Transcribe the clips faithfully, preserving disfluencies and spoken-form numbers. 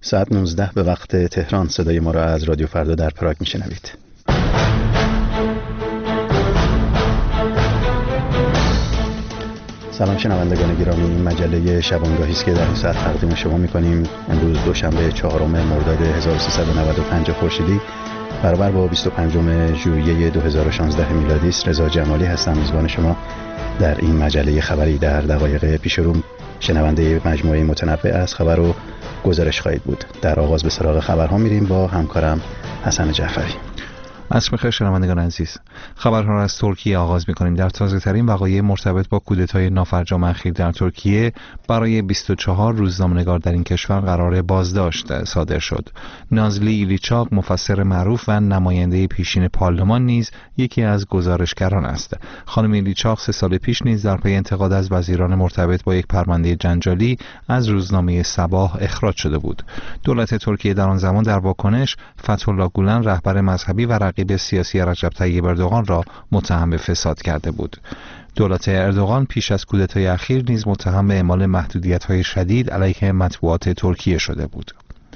ساعت نوزده به وقت تهران صدای ما را از رادیو فردا در پراگ میشنوید. سلام شنوندگان گرامی، این مجله شبانگاهی است که در این ساعت تقدیم شما می‌کنیم. امروز دوشنبه چهارم مرداد هزار و سیصد و نود و پنج خورشیدی برابر با بیست و پنجم ژوئیه دو هزار و شانزده میلادی است. رضا جمالی هستم، میزبان شما در این مجله خبری. در دقایق پیش رو شنونده مجموعه متنوع از خبر و گزارش خواهید بود. در آغاز به سراغ خبرها میریم با همکارم حسن جعفری. عصر بخیر شنوندگان عزیز. خبرها را از ترکیه آغاز می‌کنیم. در تازه‌ترین وقایع مرتبط با کودتای نافرجام اخیر در ترکیه برای بیست و چهار روزنامه‌نگار در این کشور قرار بازداشت صادر شد. نازلی ایلیچاق، مفسر معروف و نماینده پیشین پارلمان نیز یکی از گزارشگران است. خانم ایلیچاق سه سال پیش نیز در پی انتقاد از وزیران مرتبط با یک پرونده جنجالی از روزنامه صباح اخراج شده بود. دولت ترکیه در آن زمان در واکنش فتح‌الله گولن، رهبر مذهبی و رقیب سیاسی رجب طیب اردوغان را متهم به فساد کرده بود. دولت اردوغان پیش از کودتای اخیر نیز متهم به اعمال محدودیت‌های شدید علیه مطبوعات ترکیه شده بود.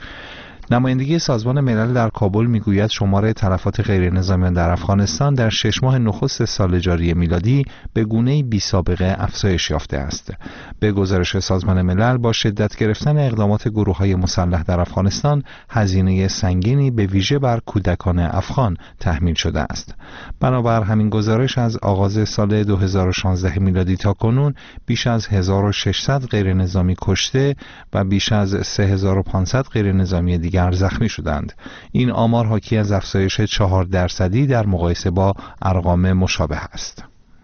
نمایندگی سازمان ملل در کابل میگوید شمار تلفات غیر نظامیان در افغانستان در شش ماه نخست سال جاری میلادی به گونه‌ای بی‌سابقه افزایش یافته است. به گزارش سازمان ملل، با شدت گرفتن اقدامات گروه‌های مسلح در افغانستان، هزینه سنگینی به ویژه بر کودکان افغان تحمیل شده است. بنابر همین گزارش، از آغاز سال دو هزار و شانزده میلادی تا کنون بیش از هزار و ششصد غیر نظامی کشته و بیش از سه هزار و پانصد غیر نظامی دیگر زخمی شدند. این آمار حاکی از افزایش چهار درصدی در مقایسه با ارقام مشابه است.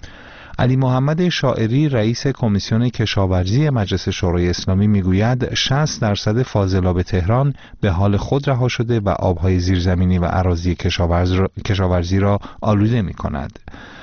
علی محمد شاعری، رئیس کمیسیون کشاورزی مجلس شورای اسلامی، میگوید شصت درصد فاضلاب تهران به حال خود رها شده و آبهای زیرزمینی و اراضی کشاورز را، کشاورزی را آلوده می کند.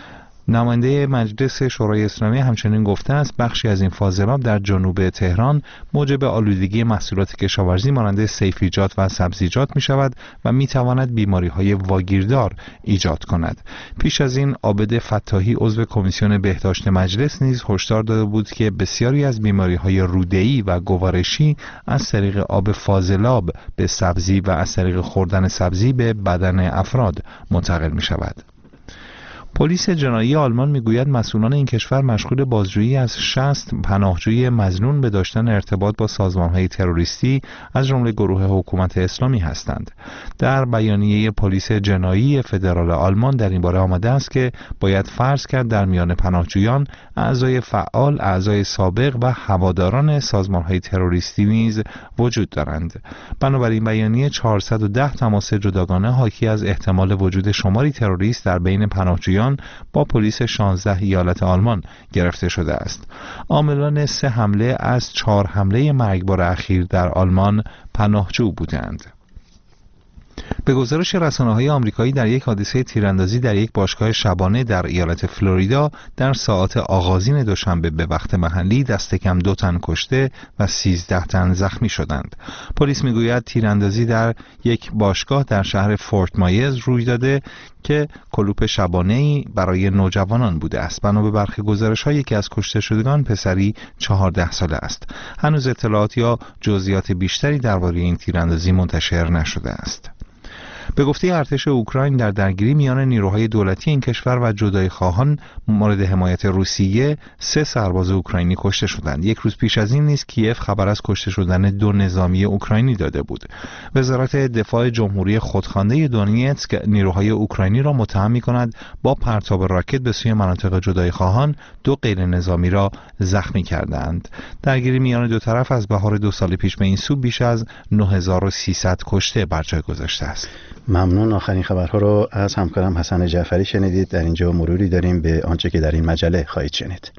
نماینده مجلس شورای اسلامی همچنین گفته است بخشی از این فاضلاب در جنوب تهران موجب آلودگی محصولات کشاورزی مانند سیفیجات و سبزیجات می شود و می تواند بیماری های واگیردار ایجاد کند. پیش از این عابد فتاحی، عضو کمیسیون بهداشت مجلس، نیز هشدار داده بود که بسیاری از بیماری های روده‌ای و گوارشی از طریق آب فاضلاب به سبزی و از طریق خوردن سبزی به بدن افراد منتقل می شود. پلیس جنایی آلمان میگوید مسئولان این کشور مشغول بازجویی از شصت پناهجوی مظنون به داشتن ارتباط با سازمان‌های تروریستی از جمله گروه حکومت اسلامی هستند. در بیانیه پلیس جنایی فدرال آلمان در این باره آمده است که باید فرض کرد در میان پناهجویان اعضای فعال، اعضای سابق و هواداران سازمان‌های تروریستی نیز وجود دارند. بنابراین بیانیه چهارصد و ده تماس جداگانه حاکی از احتمال وجود شماری تروریست در بین پناهجویان با پلیس شانزده ایالت آلمان گرفته شده است. عاملان سه حمله از چهار حمله مرگبار اخیر در آلمان پناهجو بودند. به گزارش رسانه‌های آمریکایی، در یک حادثه تیراندازی در یک باشگاه شبانه در ایالت فلوریدا در ساعات آغازین دوشنبه به وقت محلی دست کم دو تن کشته و سیزده تن زخمی شدند. پلیس میگوید تیراندازی در یک باشگاه در شهر فورت مایرز روی داده که کلوپ شبانه‌ای برای نوجوانان بوده است. بنا به برخی گزارش‌ها یکی از کشته شدگان پسری چهارده ساله است. هنوز اطلاعات یا جزئیات بیشتری درباره این تیراندازی منتشر نشده است. به گفته ارتش اوکراین، در درگیری میان نیروهای دولتی این کشور و جدایی خواهان مورد حمایت روسیه سه سرباز اوکراینی کشته شدند. یک روز پیش از این نیز کیف خبر از کشته شدن دو نظامی اوکراینی داده بود. وزارت دفاع جمهوری خودخوانده دونیتسک نیروهای اوکراینی را متهم می‌کند با پرتاب راکت به سوی مناطق جدایی خواهان دو غیر نظامی را زخمی کردند. درگیری میان دو طرف از بهار دو سال پیش به این سو بیش از نه هزار و سیصد کشته بر جای گذاشته است. ممنون. آخرین خبرها رو از همکارم حسن جعفری شنیدید. در اینجا مروری داریم به آنچه که در این مجله خواهید شنید.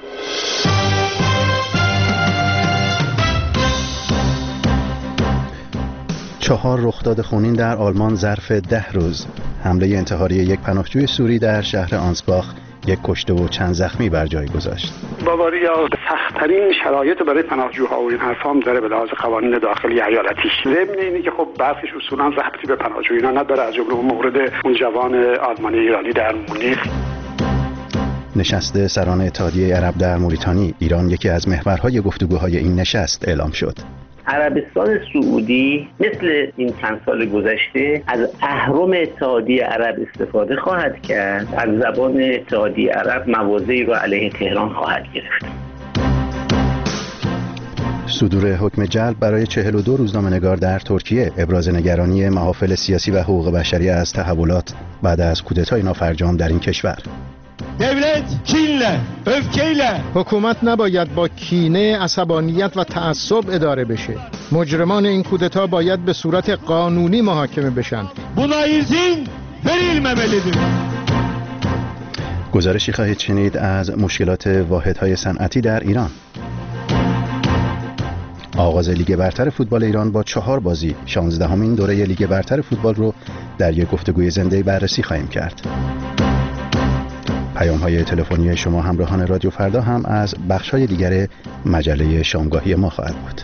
چهار رخداد خونین در آلمان ظرف ده روز. حمله انتحاری یک پناهجوی سوری در شهر آنسباخ یک کشته و چند زخمی بر جای گذاشت. باواریا سخت‌ترین شرایط برای پناهجوها و این حرفا هم داره به لحاظ قوانین داخلی ایالتیش. ضمن اینه که خب برخیش اصولا ربطی به پناهجویان نداره، از جمله مورد اون جوان آلمانی ایرانی در مونیخ. نشست سران اتحادیه عرب در موریتانی، ایران یکی از محورهای گفتگوهای این نشست اعلام شد. عربستان سعودی مثل این چند سال گذشته از اهرم اتحادیه عرب استفاده خواهد کرد، از زبان اتحادیه عرب مواضعی رو علیه تهران خواهد گرفت. صدور حکم جلب برای چهل و دو روزنامه‌نگار در ترکیه ابراز نگرانی محافل سیاسی و حقوق بشری از تحولات بعد از کودتای نافرجام در این کشور. devlet kinle, öfkeyle. حکومت نباید با کینه، عصبانیت و تعصب اداره بشه. مجرمان این کودتا باید به صورت قانونی محاکمه بشن. Buna izin verilmemelidir. گزارشی خواهید شنید از مشکلات واحدهای صنعتی در ایران. آغاز لیگ برتر فوتبال ایران با چهار بازی شانزدهمین دوره لیگ برتر فوتبال رو در یک گفتگوی زنده بررسی خواهیم کرد. پیام‌های تلفنی شما همراهان رادیو فردا هم از بخش‌های دیگر مجله شامگاهی ما خواهد بود.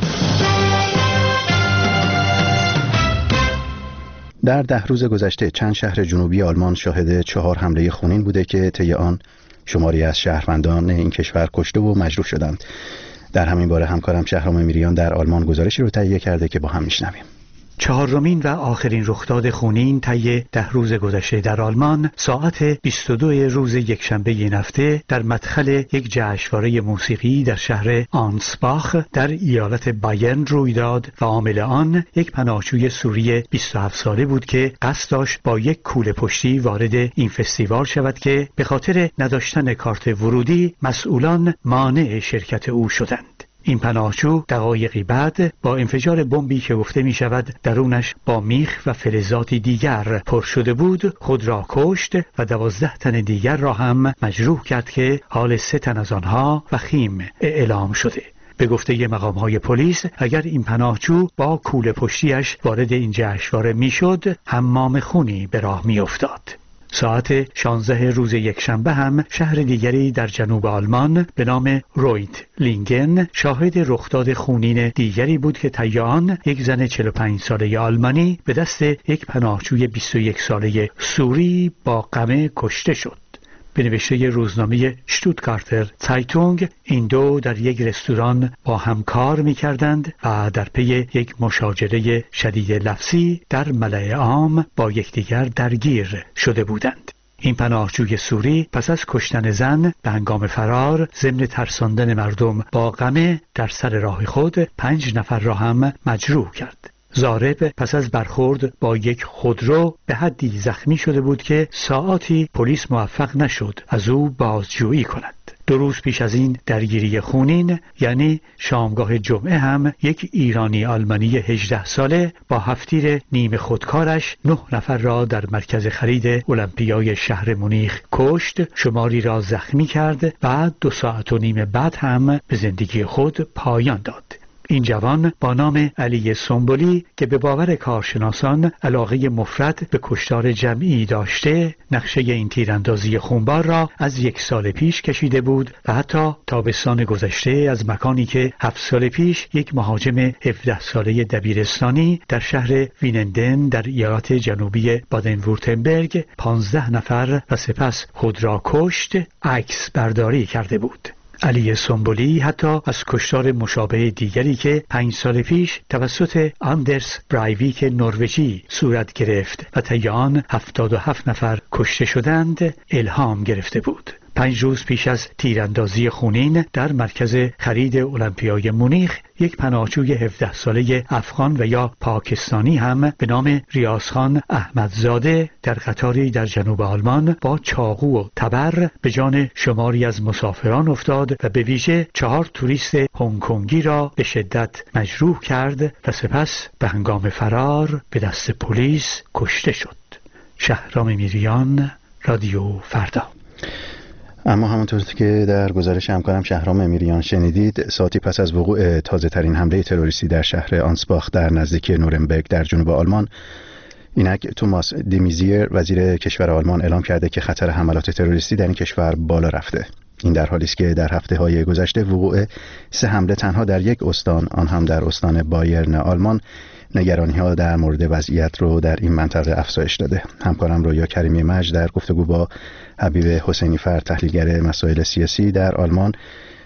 در ده روز گذشته چند شهر جنوبی آلمان شاهد چهار حمله خونین بوده که طی آن شماری از شهروندان این کشور کشته و مجروح شدند. در همین باره همکارم شهرام میریان در آلمان گزارشی رو تهیه کرده که با هم میشنویم. چهارمین و آخرین رخداد خونین طی ده روز گذشته در آلمان ساعت بیست و دو روز یکشنبه این هفته در مدخل یک جشنواره موسیقی در شهر آنسباخ در ایالت بایرن روی داد و عامل آن یک پناهجوی سوری بیست و هفت ساله بود که قصد داشت با یک کوله پشتی وارد این فستیوال شود که به خاطر نداشتن کارت ورودی مسئولان مانع شرکت او شدند. این پناهجو دقایقی بعد با انفجار بمبی که گفته می شود درونش با میخ و فلزاتی دیگر پر شده بود خود را کشت و دوازده تن دیگر را هم مجروح کرد که حال سه تن از آنها وخیم اعلام شده. به گفته مقام‌های پلیس اگر این پناهجو با کوله پشتیش وارد این جشنواره میشد حمام خونی به راه میافتاد. ساعت شانزده روز یکشنبه هم شهر دیگری در جنوب آلمان به نام رویت لینگن شاهد رخداد خونین دیگری بود که طی آن یک زن چهل و پنج ساله آلمانی به دست یک پناهجوی بیست و یک ساله سوری با قمع کشته شد. به نوشته روزنامه شتوتگارتر زایتونگ این دو در یک رستوران با هم کار می کردند و در پی یک مشاجره شدید لفظی در ملأ عام با یکدیگر درگیر شده بودند. این پناهجوی سوری پس از کشتن زن به هنگام فرار ضمن ترساندن مردم با قمع در سر راه خود پنج نفر را هم مجروح کرد. ضارب پس از برخورد با یک خودرو به حدی زخمی شده بود که ساعاتی پلیس موفق نشد از او بازجویی کند. دو روز پیش از این درگیری خونین یعنی شامگاه جمعه هم یک ایرانی آلمانی هجده ساله با هفتیر نیمه خودکارش نه نفر را در مرکز خرید المپیای شهر مونیخ کشت، شماری را زخمی کرد و دو ساعت و نیم بعد هم به زندگی خود پایان داد. این جوان با نام علی سنبولی که به باور کارشناسان علاقه مفرط به کشتار جمعی داشته نقشه این تیراندازی خونبار را از یک سال پیش کشیده بود و حتی تابستان گذشته از مکانی که هفت سال پیش یک مهاجم هفده ساله دبیرستانی در شهر وینندن در ایالت جنوبی بادن وورتنبرگ پانزده نفر و سپس خود را کشت عکس برداری کرده بود. علی سنبولی حتی از کشتار مشابه دیگری که پنج سال پیش توسط آندرس برایویک نروژی صورت گرفت و طی آن هفتاد و هفت نفر کشته شدند الهام گرفته بود. پنج روز پیش از تیراندازی خونین در مرکز خرید المپیای مونیخ یک پناهجوی هفده ساله افغان و یا پاکستانی هم به نام ریاضخان احمدزاده در قطاری در جنوب آلمان با چاقو و تبر به جان شماری از مسافران افتاد و به ویژه چهار توریست هنگ کنگی را به شدت مجروح کرد و سپس به هنگام فرار به دست پلیس کشته شد. شهرام میریان، رادیو فردا. اما همونطور که در گزارش همکارم شهرام امیریان شنیدید، ساعتی پس از وقوع تازه ترین حمله تروریستی در شهر آنسباخ در نزدیکی نورنبرگ در جنوب آلمان، اینک توماس دیمیزیر وزیر کشور آلمان اعلام کرده که خطر حملات تروریستی در این کشور بالا رفته. این در حالی است که در هفته‌های گذشته وقوع سه حمله تنها در یک استان، آن هم در استان بایرن آلمان، نگرانی‌ها در مورد وضعیت رو در این منطقه افزایش داده. همکارم رویا کریمی مجد در گفتگو با حبیب حسینی فر، تحلیلگر مسائل سیاسی در آلمان،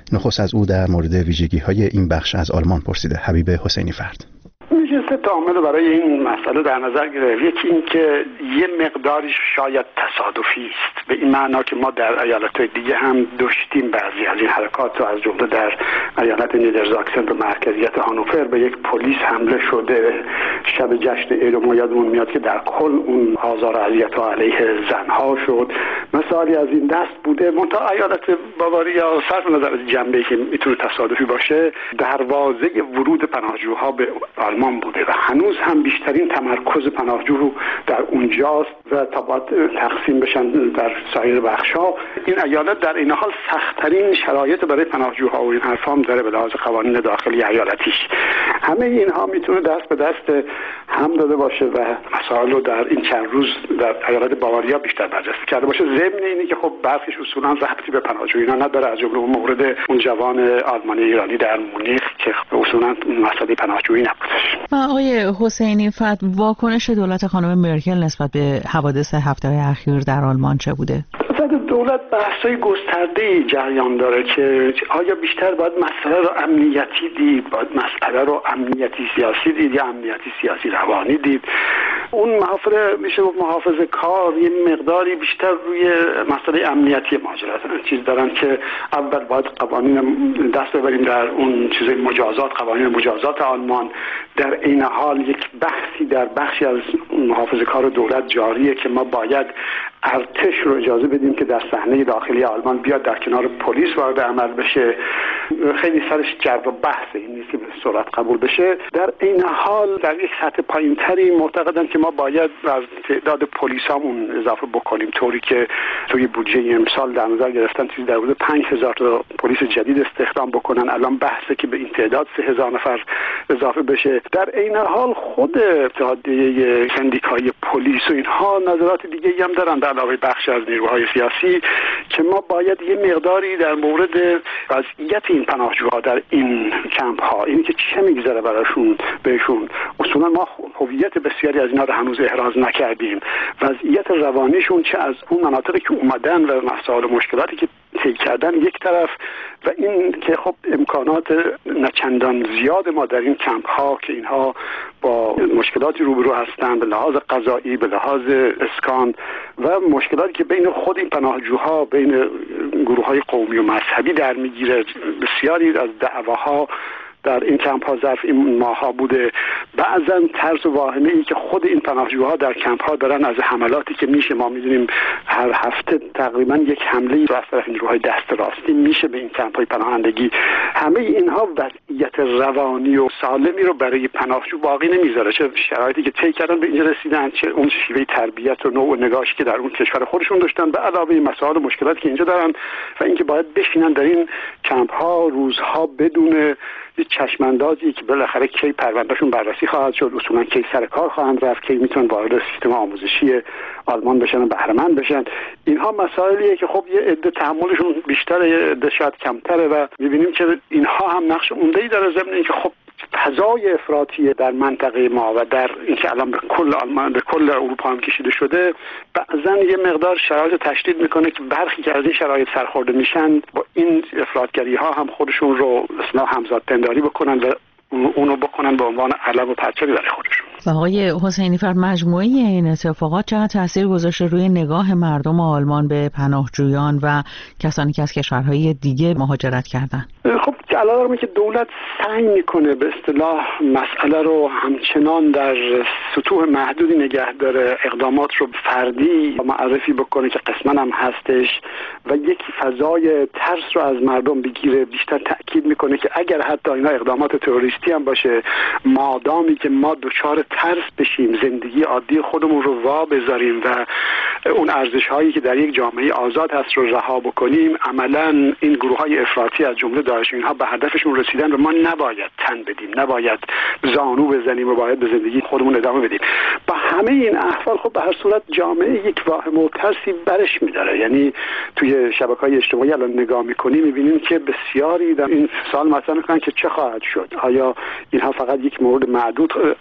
نخست از او در مورد ویژگی‌های این بخش از آلمان پرسیده. حبیب حسینی فرد: میشه سه تا عامل برای این مسئله در نظر گرفت. یکی این که یه مقداری شاید تصادفی است، به این معنا که ما در ایالت‌های دیگه هم داشتیم بعضی از این حرکات رو، از جمله در ایالت نیدرزاکسن به مرکزیت هانوفر به یک پلیس حمله شده شب جشن عید و ما یادمون میاد که در کل اون آزار و اذیت‌ها علیه زنها شد. مثالی از این دست بوده. منتها ایالت باواریا صرف نظر از جنبه‌ای که میتونه تصادفی باشه، دروازه ورود پناهجوها به آلمان بوده و هنوز هم بیشترین تمرکز پناهجو در اونجاست و تا باید تقسیم بشن در سایر بخش‌ها. این ایالت در این حال سخت‌ترین شرایط برای پناهجوها و این حرفا هم داره به لحاظ قوانین داخلی ایالتیش. همه اینها میتونه دست به دست هم داده باشه و مسائل رو در این چند روز در ایالت باواریا بیشتر بررسی کرده باشه. ضمن اینی که خب برخیش اصولا ربطی به پناهجویان نداره، از جمله مورد اون جوان آلمانی ایرانی در مونیخ که اصولا مسئله پناهجویی نبودش. آقای حسینی فت، واکنش دولت خانم مرکل نسبت به حوادث هفته اخیر در آلمان چه بوده؟ دولت بحث‌های گسترده‌ای جریان داره که آیا بیشتر باید مسئله رو امنیتی دید، باید مسئله رو امنیتی سیاسی دید یا امنیتی سیاسی روانی دید. اون محافظه میشه گفت محافظه کار یه مقداری بیشتر روی مسئله امنیتی ماجرا چیز دارن که اول باید قوانین دست ببریم در اون چیزای مجازات، قوانین مجازات آلمان. در این حال یک بحثی در بخشی از محافظه کار دولت جاریه که ما باید ارتش رو اجازه بدیم که در صحنه داخلی آلمان بیاد در کنار پلیس وارد عمل بشه. خیلی سرش جر و بحث این نیست که به سرعت قبول بشه. در این حال در یک سطح پایینتری معتقدن که ما باید از تعداد پلیسامون اضافه بکنیم، طوری که توی بودجه امسال در نظر گرفتن چیزی در حدود پنج هزار تا پلیس جدید استخدام بکنن. الان بحثه که به این تعداد سه هزار نفر اضافه بشه. در این حال خود اتحادیه سندیکای پلیس و اینها نظرات دیگه هم دارن علاوه بخش از نیروهای سیاسی که ما باید یه مقداری در مورد وضعیت این پناهجوها در این کمپ ها، اینی که چه میگذره براشون بهشون، اصولا ما هویت بسیاری از اینا رو هنوز احراز نکردیم، وضعیت روانیشون چه از اون مناطقی که اومدن و مسائل و مشکلاتی که طی کردن یک طرف و این که خب امکانات نچندان زیاد ما در این کمپ ها که اینها با مشکلاتی روبرو هستن به لحاظ غذایی، به لحاظ اسکان و مشکلاتی که بین خود این پناهجوها بین گروه های قومی و مذهبی در میگیره. بسیاری از دعواها در این کمپ ها ظرف این ماه ها بوده. بعضا طرز و واهمه ای که خود این پناهجوها در کمپ ها دارن از حملاتی که میشه، ما میدونیم هر هفته تقریبا یک حمله ای از طرف نیروهای دست راستی میشه به این کمپ های پناهندگی. همه اینها وضعیت روانی و سالمی رو برای پناهجو باقی نمیذاره، چه شرایطی که طی کردن به اینجا رسیدن، چه اون شیوه تربیت و نوع و نگاهی که در اون کشور خودشون داشتن، به علاوه مسائل و مشکلاتی که اینجا دارن و اینکه باید بشینن در این کمپ ها روزها بدون چشماندازی که بالاخره کی پروندهشون بررسی خواهد شد، اصولا کی سر کار خواهند رفت، کی میتونن وارد سیستم آموزشی آلمان بشن و بهره مند بشن. اینها مسائلیه که خب یه عده تحملشون بیشتره، یه عده شاید کمتره و می‌بینیم که اینها هم نقش عمده‌ای داره، ضمن اینکه خب فضای افراطی در منطقه ما و در اینکه الان به کل آلمان به کل اروپا هم کشیده شده بعضن یه مقدار شرایط تشدید میکنه که برخی که از این شرایط سرخورده میشن با این افراطگری ها هم خودشون رو اصلا همزاد پنداری بکنن و اونو بکنن به عنوان علم و پرچمی برای خودشون. و آقای حسینی فرد، مجموعه این اتفاقات چقدر تاثیر گذاشته روی نگاه مردم آلمان به پناهجویان و کسانی که از کشورهای دیگه مهاجرت کردن؟ خب علاوه که دولت سعی میکنه به اصطلاح مسئله رو همچنان در سطوح محدودی نگه داره، اقدامات رو فردی معرفی بکنه که قسماً هم هستش و یک فضای ترس رو از مردم بگیره، بیشتر تأکید میکنه که اگر حتی اینا اقدامات تروریستی هم باشه، مادامی که ما دچار ترس بشیم، زندگی عادی خودمون رو وا بذاریم و اون ارزش هایی که در یک جامعه آزاد هست رو رها بکنیم، عملاً این گروه های افراطی از جمله داعش اینها به هدفشون رسیدن و ما نباید تن بدیم، نباید زانو بزنیم و باید به زندگی خودمون ادامه بدیم. با همه این احوال خب به هر صورت جامعه یک واهم و ترسی برش میداره. یعنی توی شبکه‌های اجتماعی الان نگاه می‌کنیم می‌بینیم که بسیاری در این سال مثلا میگن که چه خواهد شد، آیا اینها فقط یک مورد معدود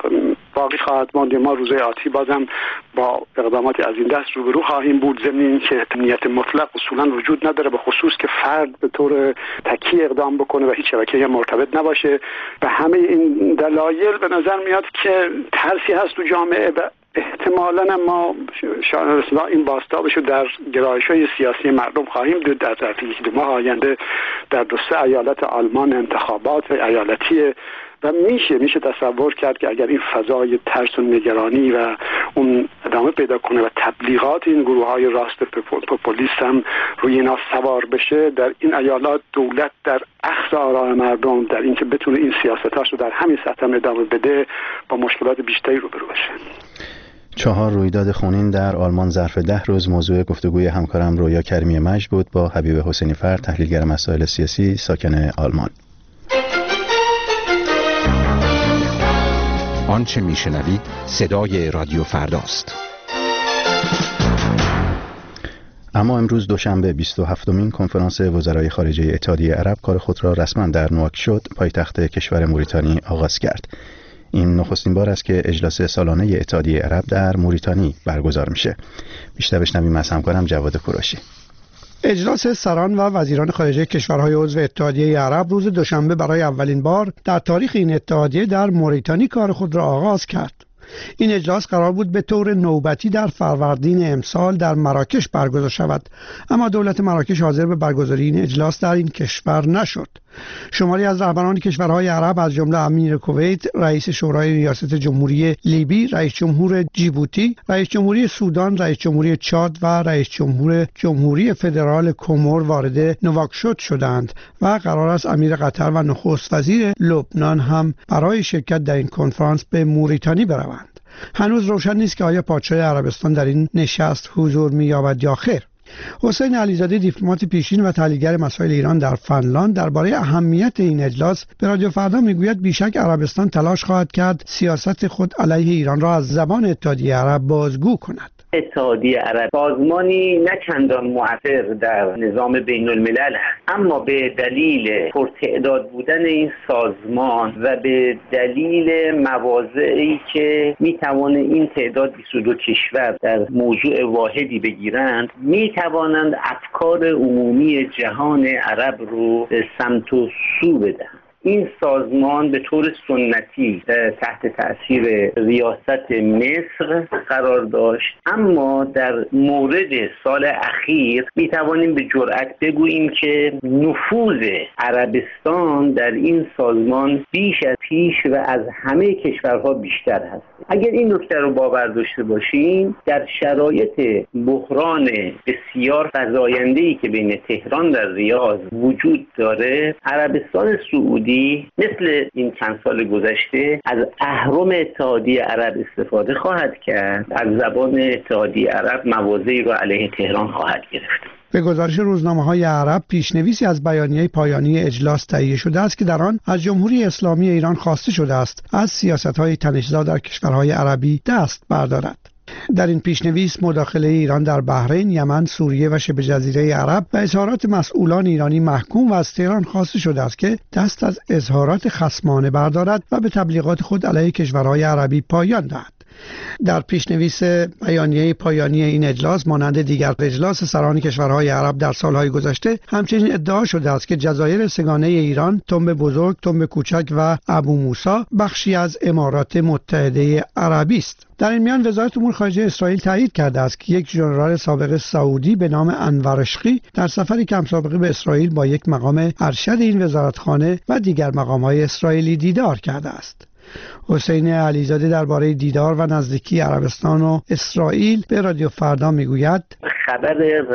باقی خواهد ماند. ما روزهای آتی بازم با اقداماتی از این دست روبرو خواهیم بود، ضمن اینکه نیت مطلق اصولا وجود نداره، به خصوص که فرد به طور تکی اقدام بکنه و هیچ شبکه‌ای مرتبط نباشه. به همه این دلایل به نظر میاد که ترسی هست تو جامعه و احتمالاً ما شاید این بازتابشو در گرایش‌های سیاسی مردم خواهیم دید. در ظرف یک دو ماه آینده در دو سه ایالت آلمان انتخابات ایالتیه و میشه میشه تصور کرد که اگر این فضای ترس و نگرانی و اون ادامه پیدا کنه و تبلیغات این گروه‌های راست پوپولیست هم روی اینا سوار بشه، در این ایالات دولت در اخذ آراء مردم، در اینکه بتونه این سیاستاش رو در همین سطح هم ادامه بده، با مشکلات بیشتری روبرو بشه. چهار رویداد خونین در آلمان ظرف ده روز موضوع گفتگوی همکارم رویا کریمی مجد بود با حبیب حسینی فرد، تحلیلگر مسائل سیاسی ساکن آلمان. آنچه میشنوید صدای رادیو فرداست. اما امروز دوشنبه بیست و هفتمین کنفرانس وزرای خارجه اتحادیه عرب کار خود را رسما در نواکشوط پایتخت کشور موریتانی آغاز کرد. این نخستین بار است که اجلاس سالانه اتحادیه عرب در موریتانی برگزار میشه. بیشتر بشنویم از همکارم جواد کوروشی. اجلاس سران و وزیران خارجه کشورهای عضو اتحادیه عرب روز دوشنبه برای اولین بار در تاریخ این اتحادیه در موریتانی کار خود را آغاز کرد. این اجلاس قرار بود به طور نوبتی در فروردین امسال در مراکش برگزار شود، اما دولت مراکش حاضر به برگزاری این اجلاس در این کشور نشد. شماری از رهبران کشورهای عرب از جمله امیر کویت، رئیس شورای ریاست جمهوری لیبی، رئیس جمهور جیبوتی، رئیس جمهوری سودان، رئیس جمهوری چاد و رئیس جمهور جمهوری فدرال کومور وارد نواکشوط شدند و قرار است امیر قطر و نخست وزیر لبنان هم برای شرکت در این کنفرانس به موریتانی بروند. هنوز روشن نیست که آیا پادشاه عربستان در این نشست حضور می‌یابد یا خیر. حسین علیزاده، دیپلمات پیشین و تحلیلگر مسائل ایران در فنلاند، درباره اهمیت این اجلاس به رادیو فردا میگوید بیشک عربستان تلاش خواهد کرد سیاست خود علیه ایران را از زبان اتحادیه عرب بازگو کند. اتحادیه عرب سازمانی نه چندان مؤثر در نظام بین الملل هست، اما به دلیل پرتعداد بودن این سازمان و به دلیل مواضعی که میتوانه این تعداد بیست و دو کشور در موضوع واحدی بگیرند، میتوانند افکار عمومی جهان عرب رو به سمت و سو بدهند. این سازمان به طور سنتی تحت تأثیر ریاست مصر قرار داشت، اما در مورد سال اخیر می توانیم به جرئت بگوییم که نفوذ عربستان در این سازمان بیش از پیش و از همه کشورها بیشتر هست. اگر این نکته رو باور داشته باشیم، در شرایط بحران بسیار فزاینده‌ای که بین تهران و ریاض وجود داره، عربستان سعودی مثل این چند سال گذشته از اهرم اتحادیه عرب استفاده خواهد کرد، از زبان اتحادیه عرب مواضعی را علیه تهران خواهد گرفت. به گزارش روزنامه‌های عرب، پیشنویسی از بیانیه پایانی اجلاس تهیه شده است که در آن از جمهوری اسلامی ایران خواسته شده است از سیاست‌های تنش‌زا در کشورهای عربی دست بردارد. در این پیشنویس مداخله ایران در بحرین، یمن، سوریه و شبه جزیره عرب و اظهارات مسئولان ایرانی محکوم و از تهران خواسته شده است که دست از اظهارات خصمانه بردارد و به تبلیغات خود علیه کشورهای عربی پایان دهد. در پیشنویس بیانیه پایانی این اجلاس، مانند دیگر اجلاس سران کشورهای عرب در سالهای گذشته، همچنین ادعا شده است که جزایر سگانه ایران، تنب بزرگ، تنب کوچک و ابو موسی بخشی از امارات متحده عربی است. در این میان وزارت امور خارجه اسرائیل تایید کرده است که یک ژنرال سابق سعودی به نام انور اشقی در سفری کم سابقه به اسرائیل با یک مقام ارشد این وزارتخانه و دیگر مقام‌های اسرائیلی دیدار کرده است. حسین علیزاده درباره دیدار و نزدیکی عربستان و اسرائیل به رادیو فردا میگوید خبر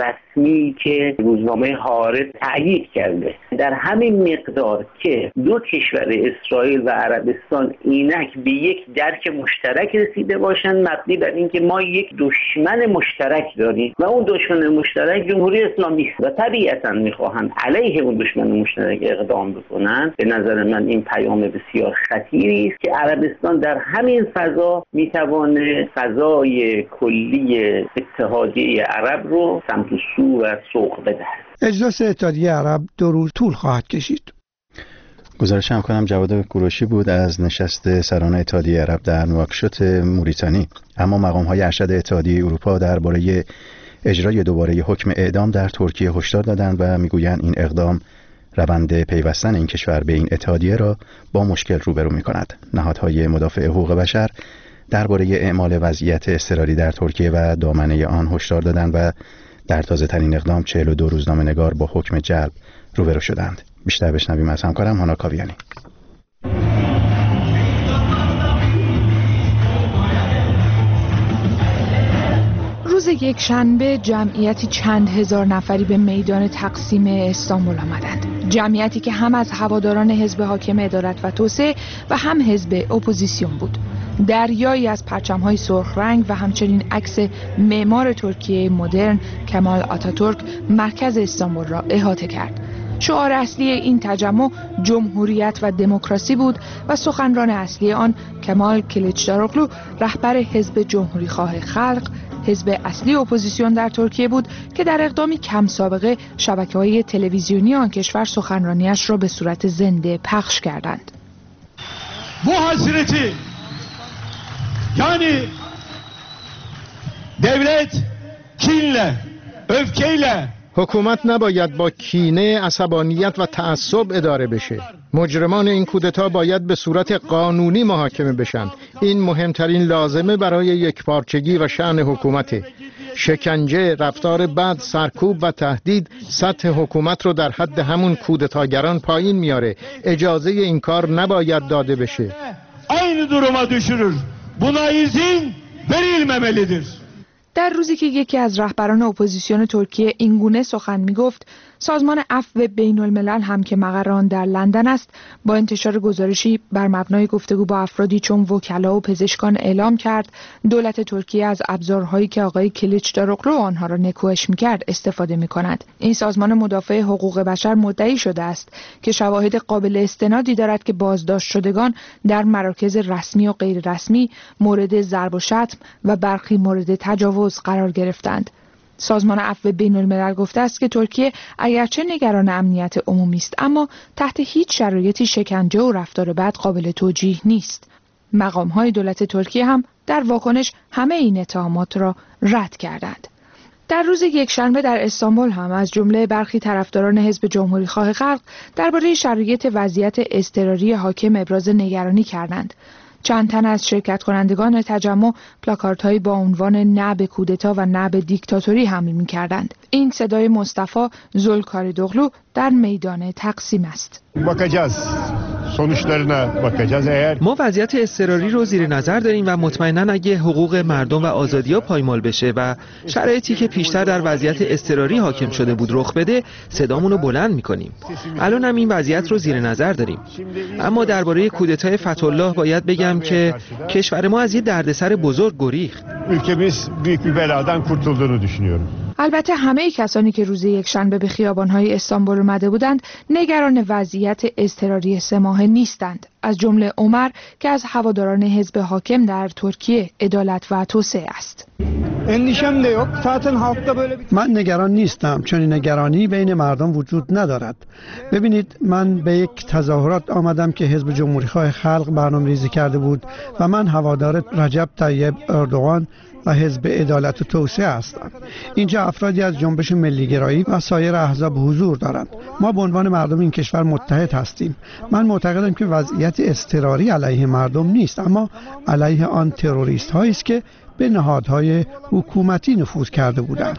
رسمی که روزنامه هارت تأیید کرده در همین مقدار که دو کشور اسرائیل و عربستان اینک به یک درک مشترک رسیده باشند، مبنی بر اینکه ما یک دشمن مشترک داریم و اون دشمن مشترک جمهوری اسلامی است و طبیعتاً میخواهند علیه اون دشمن مشترک اقدام بکنند. به نظر من این پیام بسیار خطیری است که عربستان در همین فضا میتوانه فضای کلی اتحادیه عرب رو سمت و سو و سوق بدهد. اجلاس اتحادیه عرب دو روز طول خواهد کشید. گزارش همکارم جواد کوروشی بود از نشست سران اتحادیه عرب در نواکشوط موریتانی. اما مقام‌های ارشد اتحادیه اروپا درباره اجرای دوباره حکم اعدام در ترکیه هشدار دادند و میگویند این اقدام روند پیوستن این کشور به این اتحادیه را با مشکل روبرو می‌کند. نهادهای مدافع حقوق بشر درباره اعمال وضعیت اضطراری در ترکیه و دامنه آن هشدار دادند و در تازه‌ترین اقدام چهل و دو روزنامه‌نگار با حکم جلب روبرو شدند. بیشتر بشنویم از همکارم هانا کاویانی. روز یک شنبه جمعیتی چند هزار نفری به میدان تقسیم استانبول آمدند. جمعیتی که هم از هواداران حزب حاکم عدالت و توسعه و هم حزب اپوزیسیون بود. دریایی از پرچم‌های سرخ رنگ و همچنین عکس معمار ترکیه مدرن کمال آتاتورک مرکز استانبول را احاطه کرد. شعار اصلی این تجمع جمهوریت و دموکراسی بود و سخنران اصلی آن کمال کلیچداروغلو رهبر حزب جمهوری خواه خلق، حزب اصلی اپوزیسیون در ترکیه بود که در اقدامی کم سابقه شبکه‌های تلویزیونی آن کشور سخنرانیش را به صورت زنده پخش کردند. Bu hasreti yani devlet kinle, öfkeyle حکومت نباید با کینه، عصبانیت و تعصب اداره بشه. مجرمان این کودتا باید به صورت قانونی محاکمه بشن. این مهمترین لازمه برای یکپارچگی و شأن حکومته. شکنجه، رفتار بد، سرکوب و تهدید سطح حکومت رو در حد همون کودتاگران پایین میاره. اجازه این کار نباید داده بشه. aynı duruma düşürür. Buna izin verilmemelidir. در روزی که یکی از رهبران اپوزیسیون ترکیه اینگونه سخن می‌گفت، سازمان عفو بین الملل هم که مقر آن در لندن است، با انتشار گزارشی بر مبنای گفتگو با افرادی چون وکلا و پزشکان اعلام کرد دولت ترکیه از ابزارهایی که آقای کلیچداروغلو آنها را نکوهش می‌کرد استفاده می‌کند. این سازمان مدافع حقوق بشر مدعی شده است که شواهد قابل استنادی دارد که بازداشت شدگان در مراکز رسمی و غیر رسمی مورد ضرب و شتم و برخی مورد تجاوز قرار گرفتند. سازمان عفو بین الملل گفته است که ترکیه اگرچه نگران امنیت عمومی است اما تحت هیچ شرایطی شکنجه و رفتار بد قابل توجیه نیست. مقام‌های دولت ترکیه هم در واکنش همه این اتهامات را رد کردند. در روز یکشنبه در استانبول هم از جمله برخی طرفداران حزب جمهوری خواه خلق درباره شرایط وضعیت اضطراری حاکم ابراز نگرانی کردند. چند تن از شرکت کنندگان تجمع پلاکاردهایی با عنوان نه به کودتا و نه به دیکتاتوری حمل می‌کردند. این صدای مصطفی زولکاریدوغلو در میدان تقسیم است. ما وضعیت اضطراری رو زیر نظر داریم و مطمئناً اگه حقوق مردم و آزادی‌ها پایمال بشه و شرایطی که پیشتر در وضعیت اضطراری حاکم شده بود رخ بده صدامون رو بلند می‌کنیم. الان هم این وضعیت رو زیر نظر داریم. اما درباره کودتای فتح‌الله باید بگم که کشور ما از یه دردسر بزرگ گریخت. Ülkemiz büyük bir beladan kurtulduğunu düşünüyorum. البته همه کسانی که روز یکشنبه به خیابان‌های استانبول آمده بودند نگران وضعیت اضطراری سه ماهه نیستند، از جمله عمر که از هواداران حزب حاکم در ترکیه عدالت و توسعه است. من نگران نیستم چون این نگرانی بین مردم وجود ندارد. ببینید من به یک تظاهرات آمدم که حزب جمهوری خواه خلق برنامه‌ریزی کرده بود و من هوادار رجب طیب اردوغان و حزب عدالت و توسعه هستند. اینجا افرادی از جنبش ملیگرایی و سایر احزاب حضور دارند. ما به عنوان مردم این کشور متحد هستیم. من معتقدم که وضعیت اضطراری علیه مردم نیست اما علیه آن تروریست هایی است که به نهادهای حکومتی نفوذ کرده بودند.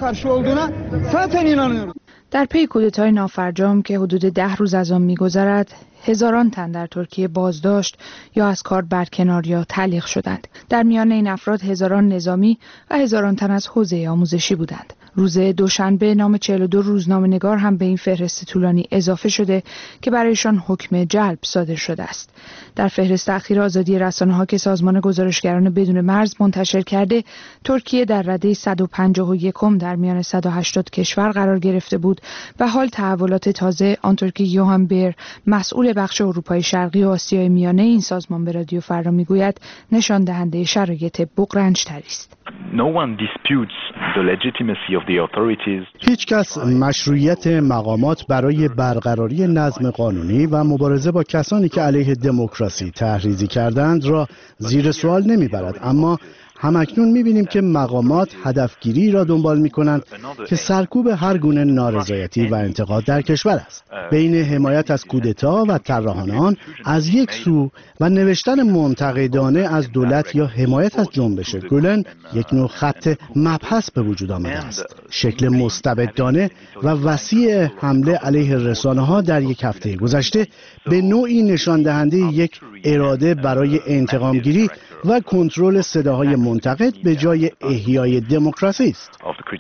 در پی کودتای نافرجام که حدود ده روز از آن می‌گذرد، هزاران تن در ترکیه بازداشت یا از کار برکنار یا تعلیق شدند. در میان این افراد هزاران نظامی و هزاران تن از حوزه آموزشی بودند. روز دوشنبه نام چهل و دو روزنامه‌نگار هم به این فهرست طولانی اضافه شده که برایشان حکم جلب صادر شده است. در فهرست اخیر آزادی رسانه‌ها که سازمان گزارشگران بدون مرز منتشر کرده، ترکیه در رده صد و پنجاه و یک در میان صد و هشتاد کشور قرار گرفته بود و حال تحولات تازه آنطور که یوهان بیر مسئول بخش اروپای شرقی و آسیای میانه این سازمان به رادیو فردا میگوید نشان دهنده شرایط بغرنج‌تری است. هیچ کس مشروعیت مقامات برای برقراری نظم قانونی و مبارزه با کسانی که علیه دموکراسی تحریضی کردند را زیر سوال نمیبرد، اما همکنون می‌بینیم که مقامات هدفگیری را دنبال می‌کنند که سرکوب هر گونه نارضایتی و انتقاد در کشور است. بین حمایت از کودتا و طراحان آن از یک سو و نوشتن منتقدانه از دولت یا حمایت از جنبش گولن یک نوع خط مبحث به وجود آمده است. شکل مستبدانه و وسیع حمله علیه رسانه‌ها در یک هفته گذشته به نوعی نشان دهنده یک اراده برای انتقامگیری و کنترل صداهای منتقد به جای احیای دموکراسی است.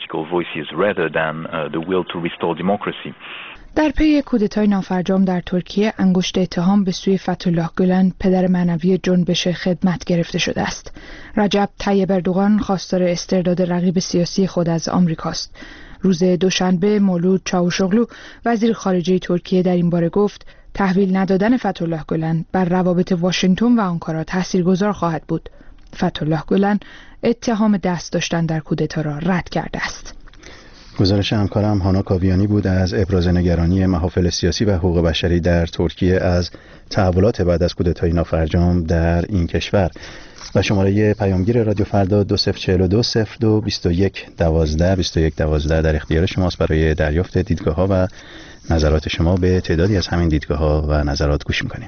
در پی کودتای نافرجام در ترکیه انگشت اتهام به سوی فتح‌الله گولن پدر معنوی جنبش خدمت گرفته شده است. رجب طیب اردوغان خواستار استرداد رقیب سیاسی خود از آمریکاست. روز دوشنبه مولود چاوشوغلو وزیر خارجه ترکیه در این باره گفت تحویل ندادن فتح‌الله گولن بر روابط واشنگتن و آنکارا تاثیرگذار خواهد بود. فتح‌الله گولن اتهام دست داشتن در کودتا را رد کرده است. گزارش همکارم هانا کاویانی بود از ابراز نگرانی محافل سیاسی و حقوق بشری در ترکیه از تحولات بعد از کودتای نافرجام در این کشور. و شماره پیامگیر رادیو فردا دو صفر چهل و دو صفر دو بیست و یک دوازده بیست و یک دوازده در اختیار شماست برای دریافت دیدگاه ها و نظرات شما. به تعدادی از همین دیدگاه ها و نظرات گوش میکنیم.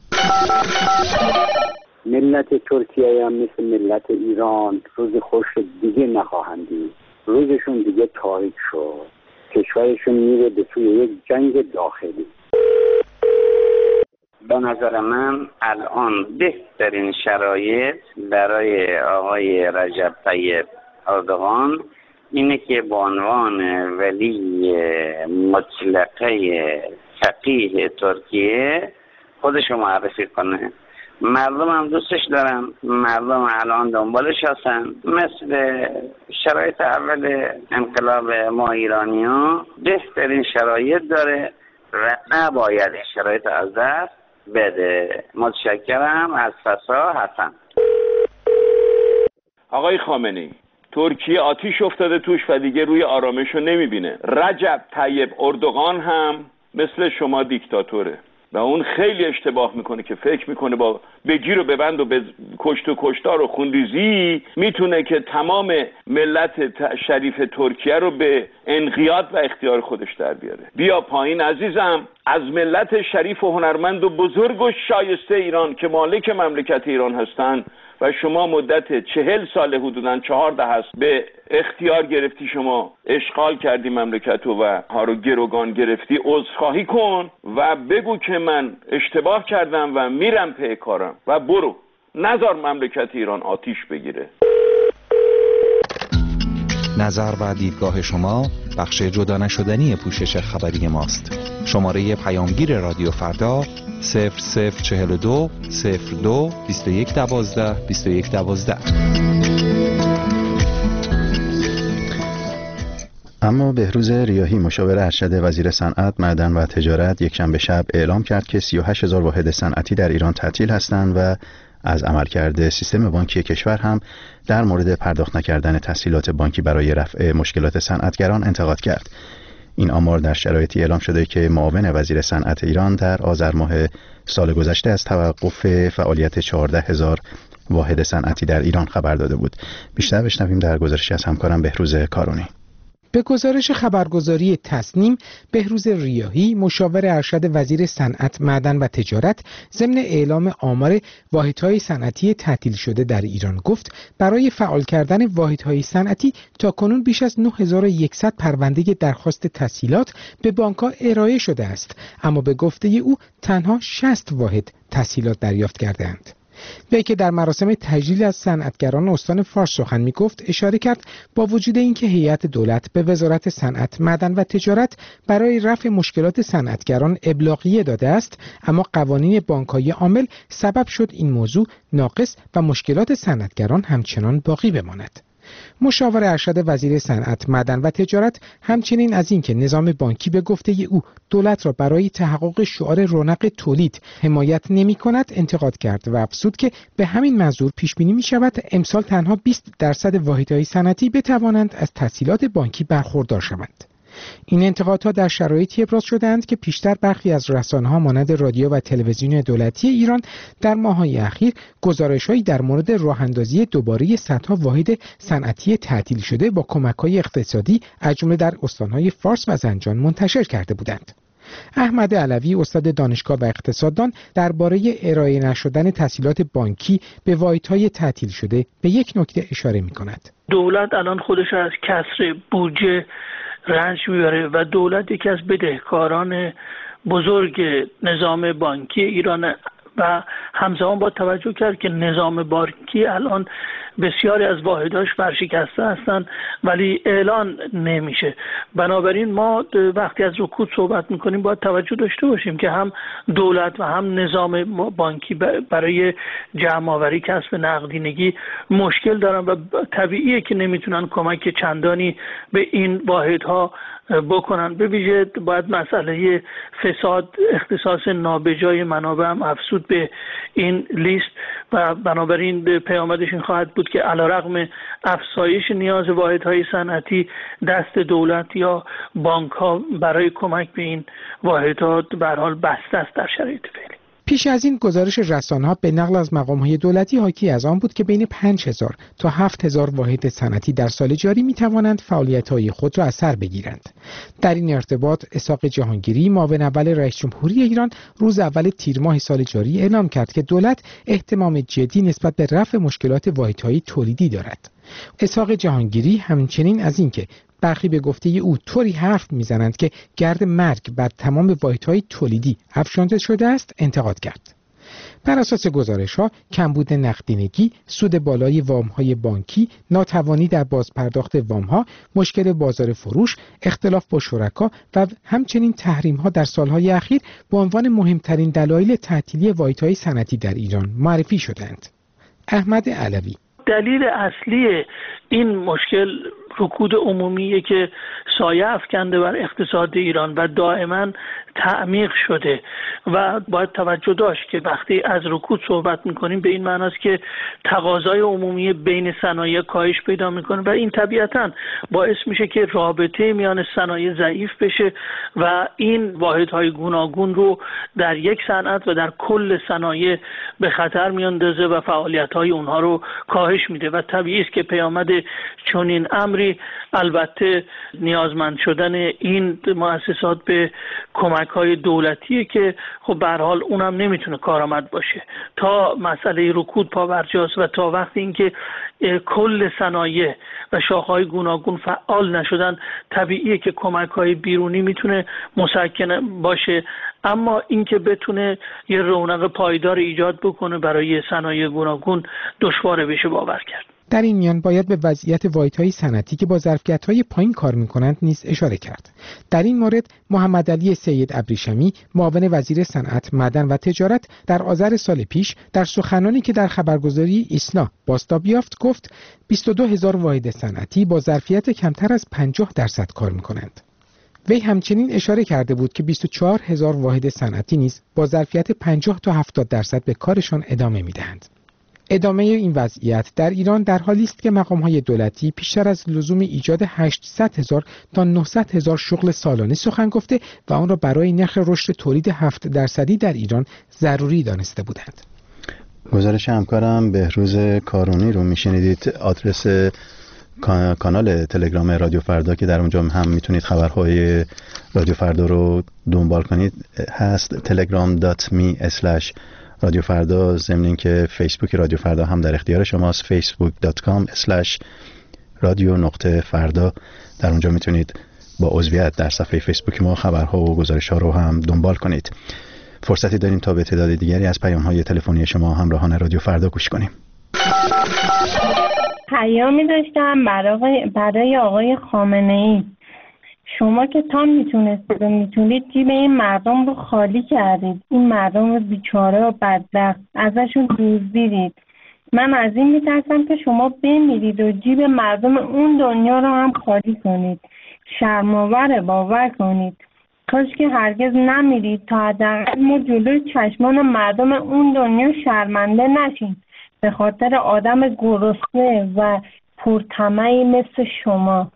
ملت ترکیه هم مثل ملت ایران روز خوش دیگه نخواهند دید. روزشون دیگه تاریک شد. کشورشون میره به سوی یک جنگ داخلی. به نظر من الان بهترین شرایط برای آقای رجب طیب اردوغان اینه که به عنوان ولی مطلقه فقیه ترکیه خودشو معرفی کنه. مردم هم دوستش دارن، مردم الان دنبالش هستن. مثل شرایط اول انقلاب ما ایرانی ها بهترین شرایط داره و نباید شرایط از دست بده. متشکرم. از فسا حسن. آقای خامنه‌ای، ترکیه آتیش افتاده توش و دیگه روی آرامشو نمیبینه. رجب طیب اردوغان هم مثل شما دیکتاتوره و اون خیلی اشتباه میکنه که فکر میکنه با بگیر و ببند و به کشت و کشتار و خونریزی میتونه که تمام ملت شریف ترکیه رو به انقیاد و اختیار خودش در بیاره. بیا پایین عزیزم، از ملت شریف و هنرمند و بزرگ و شایسته ایران که مالک مملکت ایران هستن و شما مدت چهل سال حدوداً چهارده هست به اختیار گرفتی، شما اشغال کردی مملکت و ها رو گروگان گرفتی، عذرخواهی کن و بگو که من اشتباه کردم و میرم پی کارم و برو، نذار مملکت ایران آتیش بگیره. نظر و دیدگاه شما بخش جدا نشدنی پوشش خبری ماست. شماره پیامگیر رادیو فردا صفر صفر چهل و دو صفر دو بیست و یک دوازده بیست و یک دوازده. اما بهروز ریاحی مشاور ارشد وزیر صنعت، معدن و تجارت یکشنبه شب اعلام کرد که سی و هشت هزار واحد صنعتی در ایران تعطیل هستند و از عملکرد سیستم بانکی کشور هم در مورد پرداخت نکردن تسهیلات بانکی برای رفع مشکلات صنعتگران انتقاد کرد. این آمار در شرایطی اعلام شده که معاون وزیر صنعت ایران در آذر ماه سال گذشته از توقف فعالیت چهارده هزار واحد صنعتی در ایران خبر داده بود. بیشتر بشنویم در گزارشی از همکارم بهروز کارونی. به گزارش خبرگزاری تصنیم، بهروز ریاحی مشاور ارشد وزیر صنعت، معدن و تجارت ضمن اعلام آمار واحدهای صنعتی تعطیل شده در ایران گفت برای فعال کردن واحدهای صنعتی تاکنون بیش از نه هزار و صد پرونده درخواست تسهیلات به بانک‌ها ارائه شده است، اما به گفته او تنها شصت واحد تسهیلات دریافت کرده‌اند. وی که در مراسم تجلیل از صنعتگران استان فارس سخن می‌گفت اشاره کرد با وجود اینکه هیئت دولت به وزارت صنعت، معدن و تجارت برای رفع مشکلات صنعتگران ابلاغیه داده است، اما قوانین بانک‌های عامل سبب شد این موضوع ناقص و مشکلات صنعتگران همچنان باقی بماند. مشاور ارشد وزیر صنعت، معدن و تجارت همچنین از اینکه نظام بانکی به گفته او دولت را برای تحقق شعار رونق تولید حمایت نمی‌کند انتقاد کرد و افزود که به همین منظور پیش بینی می‌شود امسال تنها بیست درصد واحدهای صنعتی بتوانند از تسهیلات بانکی برخوردار شوند. این انتقادها در شرایطی ابراز شده‌اند که پیشتر برخی از رسانه‌ها مانند رادیو و تلویزیون دولتی ایران در ماه‌های اخیر گزارش‌هایی در مورد راه‌اندازی دوباره صدها واحد صنعتی تعطیل شده با کمک‌های اقتصادی از جمله در استان‌های فارس و زنجان منتشر کرده بودند. احمد علوی استاد دانشگاه و اقتصاددان درباره ارائه نشدن تسهیلات بانکی به واحدهای تعطیل شده به یک نکته اشاره می‌کند. دولت الان خودش از کسر بودجه رنج میبره و دولت یکی از بدهکاران بزرگ نظام بانکی ایران و همزمان با توجه کرد که نظام بانکی الان بسیاری از واحداش ورشکسته هستند ولی اعلان نمیشه. بنابراین ما وقتی از رکود صحبت میکنیم باید توجه داشته باشیم که هم دولت و هم نظام بانکی برای جمع آوری کسب نقدینگی مشکل دارن و طبیعیه که نمیتونن کمک چندانی به این واحدها بکنن. به ویژه باید مسئله فساد، اختصاص نابجای منابع هم افزود به این لیست و بنابراین پیامدش این خواهد بود که علیرغم افزایش نیاز واحدهای صنعتی دست دولت یا بانک‌ها برای کمک به این واحدها به هر حال بسته است در شرایط فعلی. پیش از این گزارش رسانه‌ها به نقل از مقام‌های دولتی حاکی از آن بود که بین پنج هزار تا هفت هزار واحد صنعتی در سال جاری می‌توانند فعالیت‌های خود را از سر بگیرند. در این ارتباط اسحاق جهانگیری معاون اول رئیس جمهوری ایران روز اول تیر ماه سال جاری اعلام کرد که دولت اهتمام جدی نسبت به رفع مشکلات واحدهای تولیدی دارد. اسحاق جهانگیری همچنین از اینکه برخی به گفته او طوری حرف میزنند که گرد مرگ بر تمام واحدهای تولیدی افشانده شده است انتقاد کرد. بر اساس گزارش‌ها کمبود نقدینگی، سود بالای وام‌های بانکی، ناتوانی در بازپرداخت وام‌ها، مشکل بازار فروش، اختلاف با شرکا و همچنین تحریم‌ها در سال‌های اخیر به عنوان مهمترین دلایل تعطیلی واحدهای صنعتی در ایران معرفی شدند. احمد علوی: دلیل اصلی این مشکل رکود عمومیه که سایه افکنده بر اقتصاد ایران و دائما تعمیق شده و باید توجه داشت که وقتی از رکود صحبت میکنیم به این معناست که تقاضای عمومی بین صنایع کاهش پیدا میکنه و این طبیعتاً باعث میشه که رابطه میان صنایع ضعیف بشه و این واحدهای گوناگون رو در یک صنعت و در کل صنایع به خطر میاندازه و فعالیت‌های اونها رو کاهش میده و طبیعی است که پیامد چنین امری البته نیازمند شدن این مؤسسات به کمک‌های دولتیه که خب به هر حال اونم نمیتونه کارآمد باشه تا مسئله رکود پاورجاست و تا وقتی اینکه کل صنایع و شاخه‌های گوناگون فعال نشدن طبیعیه که کمک‌های بیرونی میتونه مسکن باشه، اما اینکه بتونه یه رونق پایدار ایجاد بکنه برای صنایع گوناگون دشواره بشه باور کرد. در این میان باید به وضعیت واحدهای صنعتی که با ظرفیت‌های پایین کار می‌کنند نیز اشاره کرد. در این مورد محمد علی سید ابریشمی معاون وزیر صنعت، معدن و تجارت در آذر سال پیش در سخنانی که در خبرگزاری ایسنا بازتاب یافت گفت بیست و دو هزار واحد صنعتی با ظرفیت کمتر از پنجاه درصد کار می‌کنند. وی همچنین اشاره کرده بود که بیست و چهار هزار واحد صنعتی نیز با ظرفیت پنجاه تا هفتاد درصد به کارشان ادامه می‌دهند. ادامه این وضعیت در ایران در حالی است که مقام‌های دولتی پیشتر از لزوم ایجاد هشتصد هزار تا نهصد هزار شغل سالانه سخن گفته و آن را برای نرخ رشد تولید هفت درصدی در ایران ضروری دانسته بودند. گزارش همکارم بهروز کارونی رو میشنیدید. آدرس کانال تلگرام رادیو فردا که در اونجا هم میتونید خبرهای رادیو فردا رو دنبال کنید هست تلگرام دات می اسلش رادیو فردا. ضمن اینکه فیسبوک رادیو فردا هم در اختیار شماست، فیسبوک دات کام اسلش رادیو نقطه فردا. در اونجا میتونید با عضویت در صفحه فیسبوک ما خبرها و گزارش‌ها رو هم دنبال کنید. فرصتی داریم تا به تعداد دیگری از پیام‌های تلفنی شما همراهان رادیو فردا گوش کنیم. پیامی داشتم برای برای آقای خامنه‌ای. شما که تا میتونستید و میتونید جیب این مردم رو خالی کردید، این مردم رو بیچاره و بدبخت ازشون دزدیدید. من از این میترسم که شما بمیرید و جیب مردم اون دنیا رو هم خالی کنید. شرم‌آوره، باور کنید. کاش که هرگز نمیرید تا حداقل ما جلوی چشمان مردم اون دنیا شرمنده نشیم به خاطر آدم گرسنه و پرطمعی مثل شما.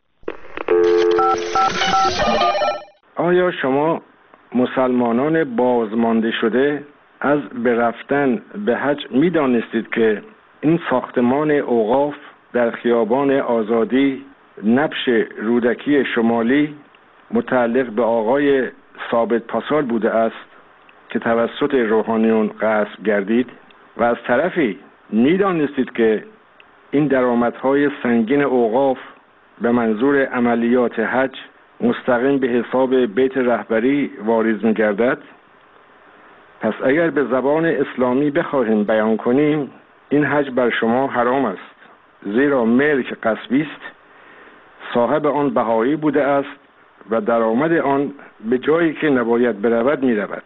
آیا شما مسلمانان بازمانده شده از به رفتن به حج می دانستید که این ساختمان اوقاف در خیابان آزادی نبش رودکی شمالی متعلق به آقای ثابت پاسال بوده است که توسط روحانیون غصب گردید؟ و از طرفی می دانستید که این درآمدهای سنگین اوقاف به منظور عملیات حج مستقیم به حساب بیت رهبری واریز می گردد؟ پس اگر به زبان اسلامی بخواهیم بیان کنیم، این حج بر شما حرام است، زیرا ملک غصبی است، صاحب آن بهایی بوده است و درآمد آن به جایی که نباید برود می رود.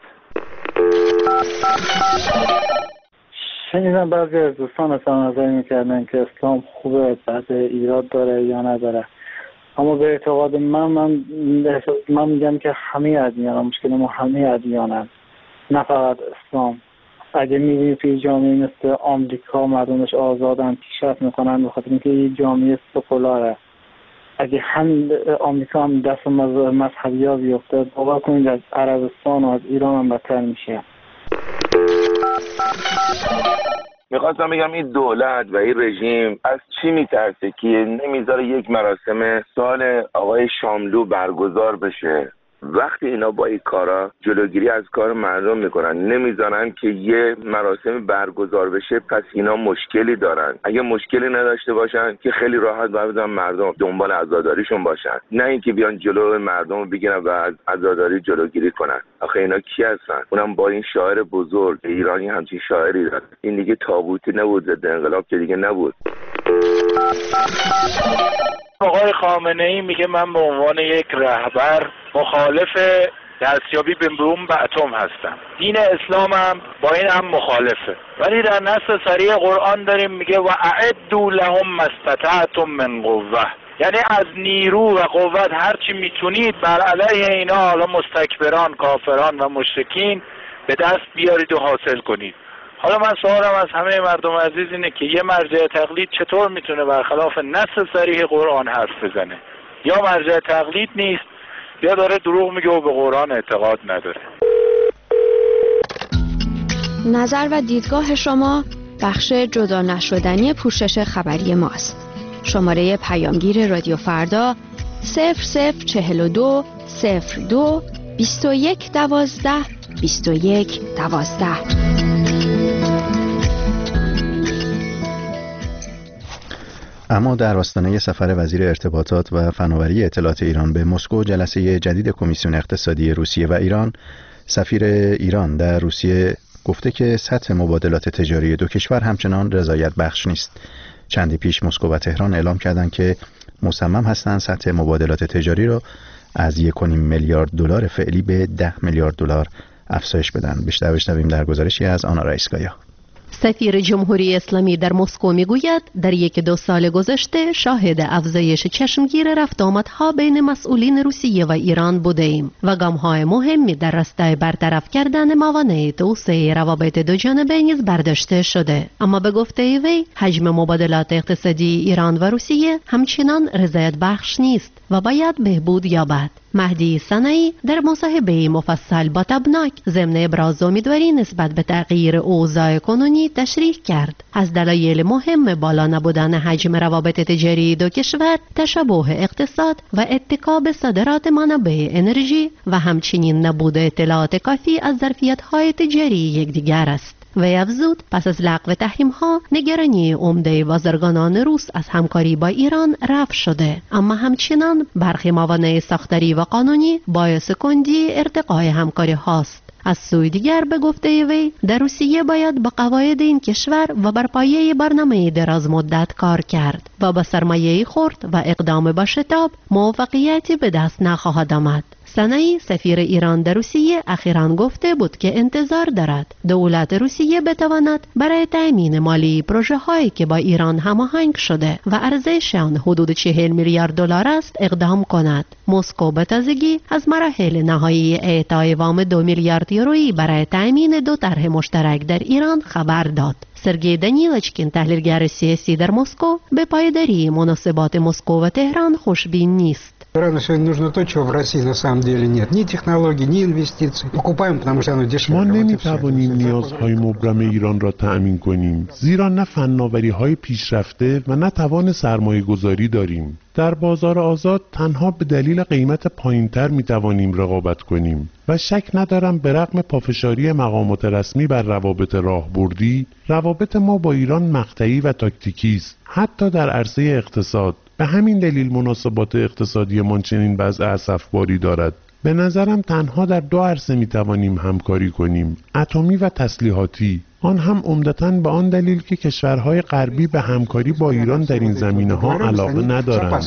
شنیدم بعضی از دوستان اصلا نظر میکردن که اسلام خوبه، بعد ایراد داره یا نداره، اما به اعتقاد من من, من میگم که همه ادیان مشکل ما همه ادیانن، نه فقط اسلام. اگه میبینید توی جامعه مثل آمریکا مردمش آزادن، پیشرفت میکنن به خاطر اینکه یه جامعه سکولاره. اگه هم آمریکا هم دست مذهبی ها بیفته، باور کنید از عربستان و از ایران هم بدتر میشه. میخواستم بگم این دولت و این رژیم از چی میترسه که نمیذاره یک مراسم سال آقای شاملو برگزار بشه؟ وقتی اینا با این کارا جلوگیری از کار مردم میکنن، نمیذارن که یه مراسم برگزار بشه، پس اینا مشکلی دارن. اگه مشکلی نداشته باشن که خیلی راحت باید مردم دنبال عزاداریشون باشن، نه اینکه بیان جلو مردم رو بگیرن و از عزاداری جلوگیری کنن. آخه اینا کی هستن؟ اونم با این شاعر بزرگ ایرانی همچین شاعری داره. این دیگه تابوتی نبود، ضد انقلاب که دیگه نبود. آقای خامنه ای میگه من به عنوان یک رهبر مخالف دستیابی به بمب اتم هستم. دین اسلام هم با این هم مخالفه، ولی در نص صریح قرآن داریم میگه و اعدوا لهم ما استطعتم من قوه، یعنی از نیرو و قوت هر چی میتونید بر علیه اینا، حالا مستکبران، کافران و مشرکین، به دست بیارید و حاصل کنید. حالا من سوالم از همه مردم عزیز اینه که یه مرجع تقلید چطور میتونه برخلاف نص صریح قرآن حرف بزنه؟ یا مرجع تقلید نیست یا داره دروغ میگه و به قرآن اعتقاد نداره. نظر و دیدگاه شما بخش جدا نشدنی پوشش خبری ماست. شماره پیامگیر رادیو فردا صفر صفر چهل و دو صفر دو بیست و یک دوازده بیست و یک دوازده. اما در آستانه سفر وزیر ارتباطات و فناوری اطلاعات ایران به مسکو، جلسه جدید کمیسیون اقتصادی روسیه و ایران، سفیر ایران در روسیه گفته که سطح مبادلات تجاری دو کشور همچنان رضایت بخش نیست. چندی پیش مسکو و تهران اعلام کردند که مصمم هستند سطح مبادلات تجاری را از یک و نیم میلیارد دلار فعلی به ده میلیارد دلار افزایش بدن. بیشتر بشنویم در گزارشی از آنا رئیسگایا. سفیر جمهوری اسلامی در مسکو میگوید در یک دو سال گذشته شاهد افزایش چشمگیر رفت آمدها بین مسئولین روسیه و ایران بودیم و گام‌های مهمی در راستای برطرف کردن موانع توسعه روابط دو جانبه نیز برداشته شده. اما به گفته وی حجم مبادلات اقتصادی ایران و روسیه همچنان رضایت بخش نیست و باید بهبود یابد. مهدی صنعی در مصاحبه مفصل با تبناک ضمن ابراز امیدواری نسبت به تغییر اوضاع کنونی تشریح کرد. از دلایل مهم بالا نبودن حجم روابط تجاری دو کشور، تشابه اقتصاد و اتکا به صادرات منابع انرژی و همچنین نبود اطلاعات کافی از ظرفیت‌های تجاری یکدیگر است. وی افزود پس از لغو تحریم‌ها نگرانی عمده بازرگانان روس از همکاری با ایران رفع شده، اما همچنان برخی موانع ساختاری و قانونی باعث کندی ارتقای همکاری هاست. از سوی دیگر به گفته وی در روسیه باید با قواعد این کشور و بر پایه برنامه دراز مدت کار کرد. و با سرمایه خرد و اقدام با شتاب موفقیتی به دست نخواهد آمد. صنعی سفیر ایران در روسیه اخیراً گفته بود که انتظار دارد دولت روسیه بتواند برای تأمین مالی پروژه هایی که با ایران هماهنگ شده و ارزش آن حدود چهل میلیارد دلار است اقدام کند. مسکو به تازگی از مراحل نهایی اعطای وام دو میلیارد یورویی برای تأمین دو طرح مشترک در ایران خبر داد. سرگئی دانیلچکین تحلیلگر سیاسی در مسکو به پایداری مناسبات مسکو و تهران خوشبین نیست. Ирану сегодня нужно то, чего в России на самом деле нет. Ни технологий, ни инвестиций. Покупаем, потому что оно дешевле. ما نمی‌توانیم نیازهای مبرم ایران را تأمین کنیم، زیرا نه فناوری‌های پیشرفته و نه توان سرمایه‌گذاری داریم. در بازار آزاد تنها به دلیل قیمت پایین‌تر می‌توانیم رقابت کنیم و شک ندارم به رغم پافشاری مقامات رسمی بر روابط راهبردی، روابط ما با ایران مقطعی و تاکتیکی است، حتی در عرصه اقتصاد. به همین دلیل مناسبات اقتصادی من چنین وضع اسفباری دارد. به نظرم تنها در دو عرصه میتوانیم همکاری کنیم، اتمی و تسلیحاتی. آن هم عمدتاً به آن دلیل که کشورهای غربی به همکاری با ایران در این زمینه‌ها علاقه ندارند.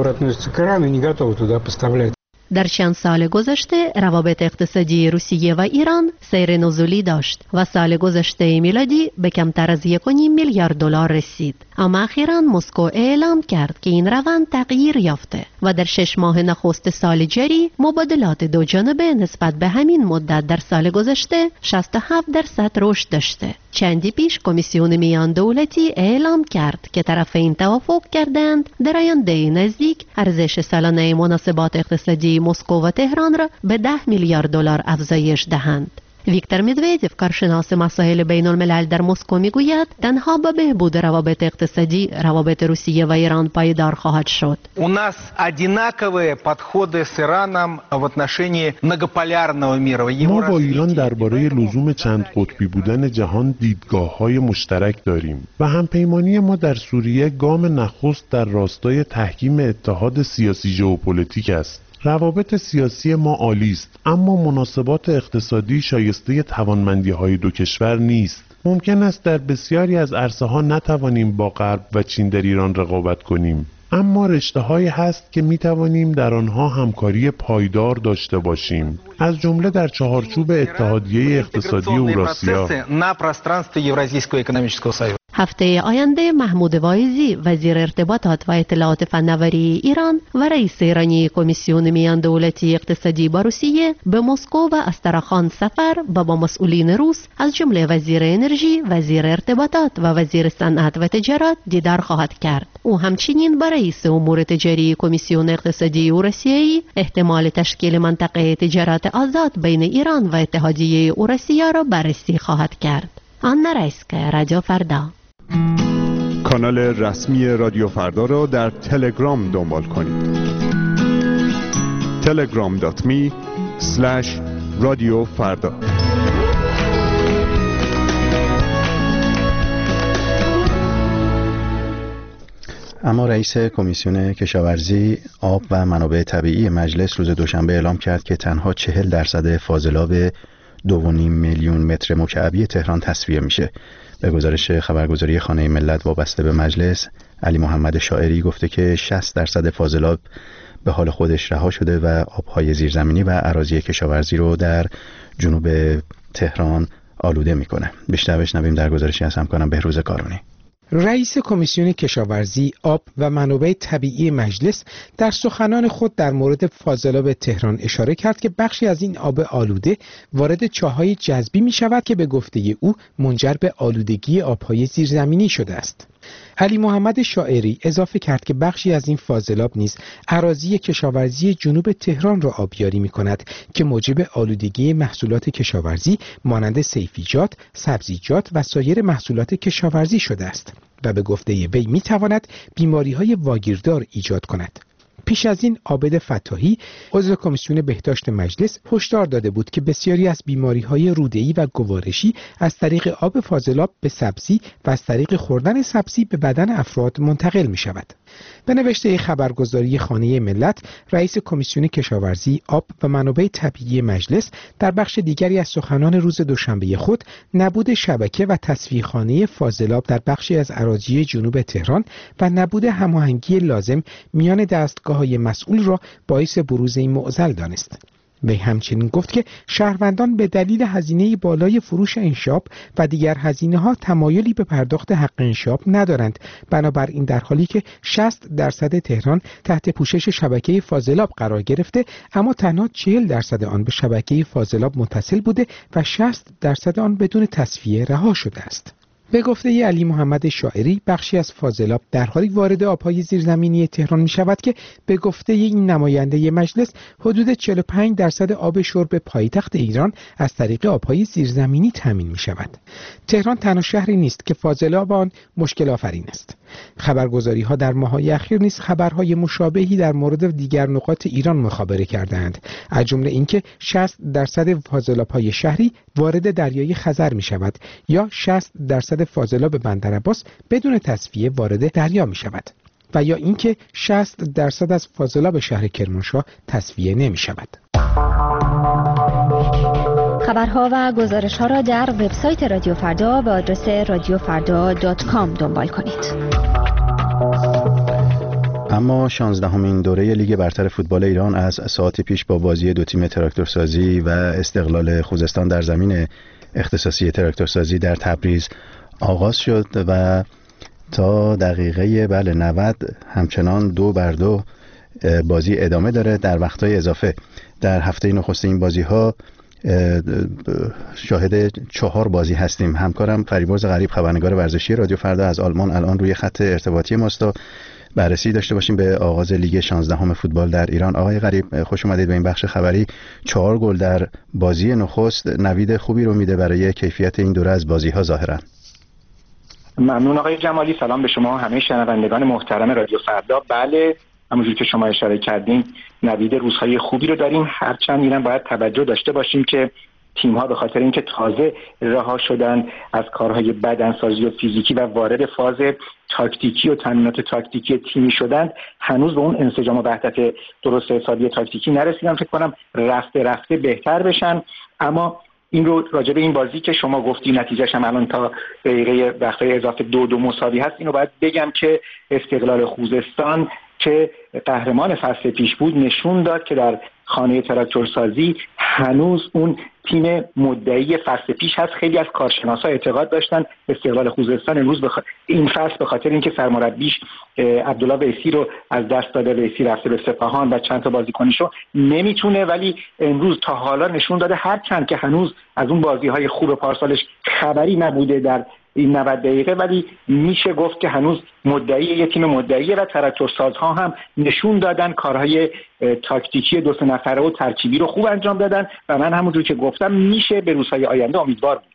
در چند سال گذشته روابط اقتصادی روسیه و ایران سیر نزولی داشت و سال گذشته میلادی به کمتر از یک و نیم میلیارد دلار رسید. اما اخیراً مسکو اعلام کرد که این روند تغییر یافته و در شش ماه نخست سال جاری مبادلات دو جانبه نسبت به همین مدت در سال گذشته شصت و هفت درصد رشد داشته. چندی پیش کمیسیون میان دولتی اعلام کرد که طرفین توافق کردند در آینده نزدیک ارزش سالانه مناسبات اقتصادی مسکو و تهران را به ده میلیارد دلار افزایش دهند. ویکتور مدویدف کارشناس مسائل بین الملل در مسکو میگوید تنها با بهبود روابط اقتصادی روابط روسیه و ایران پایدار خواهد شد. У нас одинаковые подходы с Ираном в отношении многополярного мира. ما با ایران درباره لزوم چند قطبی بودن جهان دیدگاه‌های مشترک داریم و همپیمانی ما در سوریه گام نخست در راستای تحکیم اتحاد سیاسی ژئوپلیتیک است. روابط سیاسی ما عالی است، اما مناسبات اقتصادی شایسته توانمندی‌های دو کشور نیست. ممکن است در بسیاری از عرصه‌ها نتوانیم با غرب و چین در ایران رقابت کنیم، اما رشته‌هایی هست که می‌توانیم در آنها همکاری پایدار داشته باشیم، از جمله در چهارچوب اتحادیه اقتصادی اوراسیا. هفته آینده محمود واعظی وزیر ارتباطات و اطلاعات فناوری ایران و رئیس ایرانی کمیسیون میان دولتی اقتصادی با روسیه به مسکو و استرخان سفر و با مسئولین روس از جمله وزیر انرژی، وزیر ارتباطات و وزیر صنعت و تجارت دیدار خواهد کرد. او همچنین با رئیس امور تجاری کمیسیون اقتصادی اوراسیایی احتمال تشکیل منطقه تجارت آزاد بین ایران و اتحادیه اوراسیا را بررسی خواهد کرد. آنا رایسکا، رادیو فردا. کانال رسمی رادیو فردا را در تلگرام دنبال کنید. تلگرام دات می اسلش رادیو فردا. اما رئیس کمیسیون کشاورزی، آب و منابع طبیعی مجلس روز دوشنبه اعلام کرد که تنها چهل درصد فاضلاب دو و نیم میلیون متر مکعبی تهران تصفیه میشه. به گزارش خبرگزاری خانه ملت وابسته به مجلس، علی محمد شاعری گفته که شصت درصد فاضلاب به حال خودش رها شده و آبهای زیرزمینی و اراضی کشاورزی رو در جنوب تهران آلوده میکنه. بیشتر بشنویم در گزارشی از همکارم بهروز کارونی. رئیس کمیسیون کشاورزی، آب و منابع طبیعی مجلس در سخنان خود در مورد فاضلاب تهران اشاره کرد که بخشی از این آب آلوده وارد چاه‌های جذبی می شود که به گفته او منجر به آلودگی آبهای زیرزمینی شده است. علی محمد شاعری اضافه کرد که بخشی از این فاضلاب نیز اراضی کشاورزی جنوب تهران را آبیاری می کند که موجب آلودگی محصولات کشاورزی مانند سیفیجات، سبزیجات و سایر محصولات کشاورزی شده است و به گفته وی می تواند بیماری های واگیردار ایجاد کند. پیش از این عابد فتاحی عضو کمیسیون بهداشت مجلس هشدار داده بود که بسیاری از بیماری‌های روده‌ای و گوارشی از طریق آب فاضلاب به سبزی و از طریق خوردن سبزی به بدن افراد منتقل می‌شود. به نوشته خبرگزاری خانه ملت، رئیس کمیسیون کشاورزی، آب و منابع طبیعی مجلس در بخش دیگری از سخنان روز دوشنبه خود نبود شبکه و تصفیه‌خانه فاضلاب در بخشی از اراضی جنوب تهران و نبود هماهنگی لازم میان دستگاه‌های مسئول را باعث بروز این معضل دانست. وی همچنین گفت که شهروندان به دلیل هزینه بالای فروش انشاب و دیگر هزینه‌ها تمایلی به پرداخت حق انشاب ندارند. بنابراین در حالی که شصت درصد تهران تحت پوشش شبکه فاضلاب قرار گرفته، اما تنها چهل درصد آن به شبکه فاضلاب متصل بوده و شصت درصد آن بدون تصفیه رها شده است. به گفته علی محمد شاعری، بخشی از فاضلاب در حالی وارد آبهای زیرزمینی تهران می شود که به گفته این نماینده مجلس حدود چهل و پنج درصد آب شرب پایتخت ایران از طریق آبهای زیرزمینی تامین می شود. تهران تنها شهری نیست که فاضلاب آن مشکل آفرین است. خبرگزاری ها در ماه‌های اخیر نیز خبرهای مشابهی در مورد دیگر نقاط ایران مخابره کردند، از جمله اینکه شصت درصد فاضلاب‌های شهری وارد دریای خزر می شود یا شصت درصد فاضلاب بندرعباس بدون تصفیه وارد دریا می شود و یا اینکه شصت درصد از فاضلاب شهر کرمانشاه تصفیه نمی شود. خبرها و گزارش‌ها را در وبسایت رادیو فردا به آدرس رادیو فردا دات کام دنبال کنید. اما شانزدهمین دوره لیگ برتر فوتبال ایران از ساعتی پیش با بازی دو تیم تراکتورسازی و استقلال خوزستان در زمین اختصاصی تراکتورسازی در تبریز آغاز شد و تا دقیقه بله نود همچنان دو بر دو بازی ادامه داره. در وقتهای اضافه در هفته نخست این بازی ها شاهد چهار بازی هستیم. همکارم فریبرز غریب، خبرنگار ورزشی رادیو فردا از آلمان، الان روی خط ارتباطی ماست تا بررسی داشته باشیم به آغاز لیگ شانزدهم فوتبال در ایران. آقای غریب، خوش اومدید به این بخش خبری. چهار گل در بازی نخست نوید خوبی رو میده برای کیفیت این دوره از بازی ها ظاهرا. ممنون آقای جمالی. سلام به شما همه شنوندگان محترم رادیو فردا. بله، همونجوری که شما اشاره کردین نوید روزهای خوبی رو داریم، هرچند اینم باید توجه داشته باشیم که تیم‌ها به خاطر اینکه تازه رها شدن از کارهای بدنسازی و فیزیکی و وارد فاز تاکتیکی و تمرینات تاکتیکی تیمی شدن، هنوز به اون انسجام و وحدت درست حسابی تاکتیکی نرسیدن. فکر کنم رفته رفته بهتر بشن. اما این رو راجع به این بازی که شما گفتی نتیجهش هم الان تا دقیقه وقتای اضافه دو دو مساوی هست، اینو باید بگم که استقلال خوزستان که قهرمان فصل پیش بود نشون داد که در خانه تراکتورسازی هنوز اون تیم مدعی فصل پیش هست. خیلی از کارشناسا اعتقاد داشتن استقلال خوزستان امروز بخ... این فصل به خاطر اینکه سرمربیش عبدالله ویسی رو از دست داده، ویسی رفته به سپاهان و چند تا بازیکنشو نمیتونه، ولی امروز تا حالا نشون داده هرچند که هنوز از اون بازی‌های خوب پارسالش خبری نبوده در این نود دقیقه، ولی میشه گفت که هنوز مدعی یه تیم مدعیه و تراکتورسازها هم نشون دادن کارهای تاکتیکی دو سه نفره و ترکیبی رو خوب انجام دادن و من همونجوری که گفتم میشه به روزهای آینده امیدوار بود.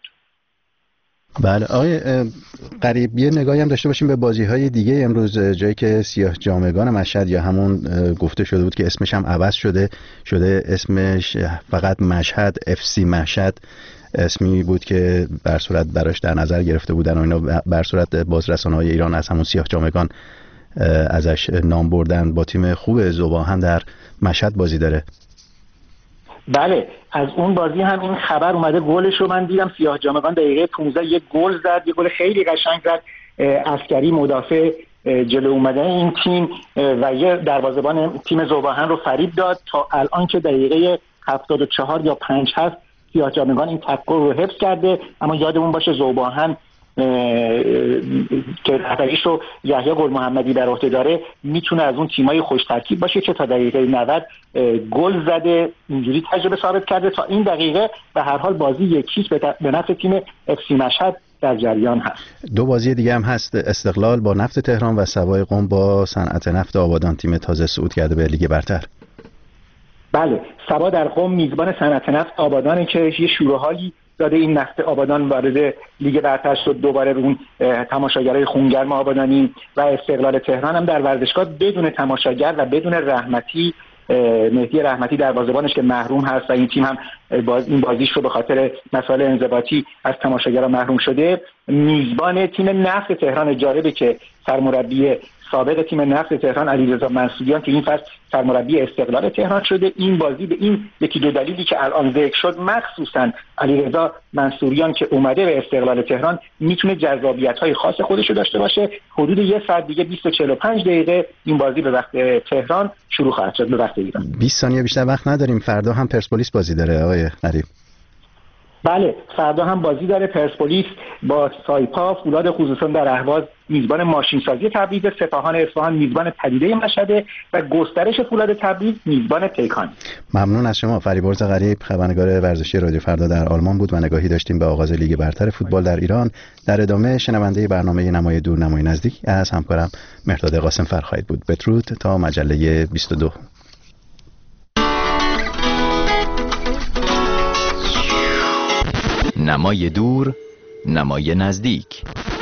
بله آقای غریب، یه نگاهی هم داشته باشیم به بازی‌های دیگه امروز. جایی که سیاه جامگان مشهد یا همون گفته شده بود که اسمش هم عوض شده شده اسمش فقط مشهد اف سی مشهد اسمی بود که بر صورت براش در نظر گرفته بودن و اینا، بر صورت بازرسان‌های ایران از همون سیاه جامگان ازش نام بردن. با تیم خوب ذوباهن در مشهد بازی داره. بله، از اون بازی هم این خبر اومده. گلش رو من دیدم، سیاه جامگان دقیقه پانزده یک گل زد، یک گل خیلی قشنگ زد. عسکری مدافع جلو اومده این تیم و یه دروازه‌بان تیم ذوباهن رو فریب داد. تا الان که دقیقه هفتاد و چهار یا پنج هست سیاه جامگان این تکل رو حفظ کرده، اما یادمون باشه ذوباهن که رهبریش رو یحیی گل محمدی بر عهده داره میتونه از اون تیمای خوش ترکیب باشه که تا دقیقه نود گل زده، اینجوری تجربه ثابت کرده. تا این دقیقه به هر حال بازی یکیش به نفع تیم اف سی مشهد در جریان هست. دو بازی دیگه هم هست، استقلال با نفت تهران و سوای قم با صنعت نفت آبادان، تیم تازه صعود کرده به لیگ برتر. بله، سبا در قم میزبان صنعت نفت آبادانه که یه شوره‌هایی داده این نفت آبادان وارد لیگ برتر شد. دوباره به اون تماشاگرای خونگرم آبادانی و استقلال تهران هم در ورزشگاه بدون تماشاگر و بدون رحمتی، مهدی رحمتی دروازه‌بانش که محروم هست و این تیم هم باز این بازیش رو به خاطر مسائل انضباطی از تماشاگرها محروم شده، میزبان تیم نفت تهران. جالبه که سرمربی سابق تیم نفت تهران علیرضا منصوریان که این فصل سرمربی استقلال تهران شده. این بازی به این یکی دو دلیلی که الان ذکر شد، مخصوصا علیرضا منصوریان که اومده به استقلال تهران میتونه جذابیت‌های خاص خودش رو داشته باشه. حدود یک ساعت دیگه بیست و چهل و پنج دقیقه این بازی به وقت تهران شروع خواهد شد، به وقت ایران. بیست ثانیه بیشتر وقت نداریم. فردا هم پرسپولیس بازی داره آقای غریب. بله، فردا هم بازی داره پرسپولیس با سایپا. فولاد خصوصا در اهواز میزبان ماشینسازی تبریز، سپاهان اصفهان میزبان پدیده مشهد و گسترش فولاد تبریز میزبان پیکان. ممنون از شما. فریبرز غریب، خبرنگار ورزشی رادیو فردا در آلمان بود و نگاهی داشتیم به آغاز لیگ برتر فوتبال در ایران. در ادامه شنونده برنامه نمای دور نمای نزدیک از همکارم مهرداد قاسم فر خواهید بود. بدرود تا مجله بیست و دو. نمای دور نمای نزدیک.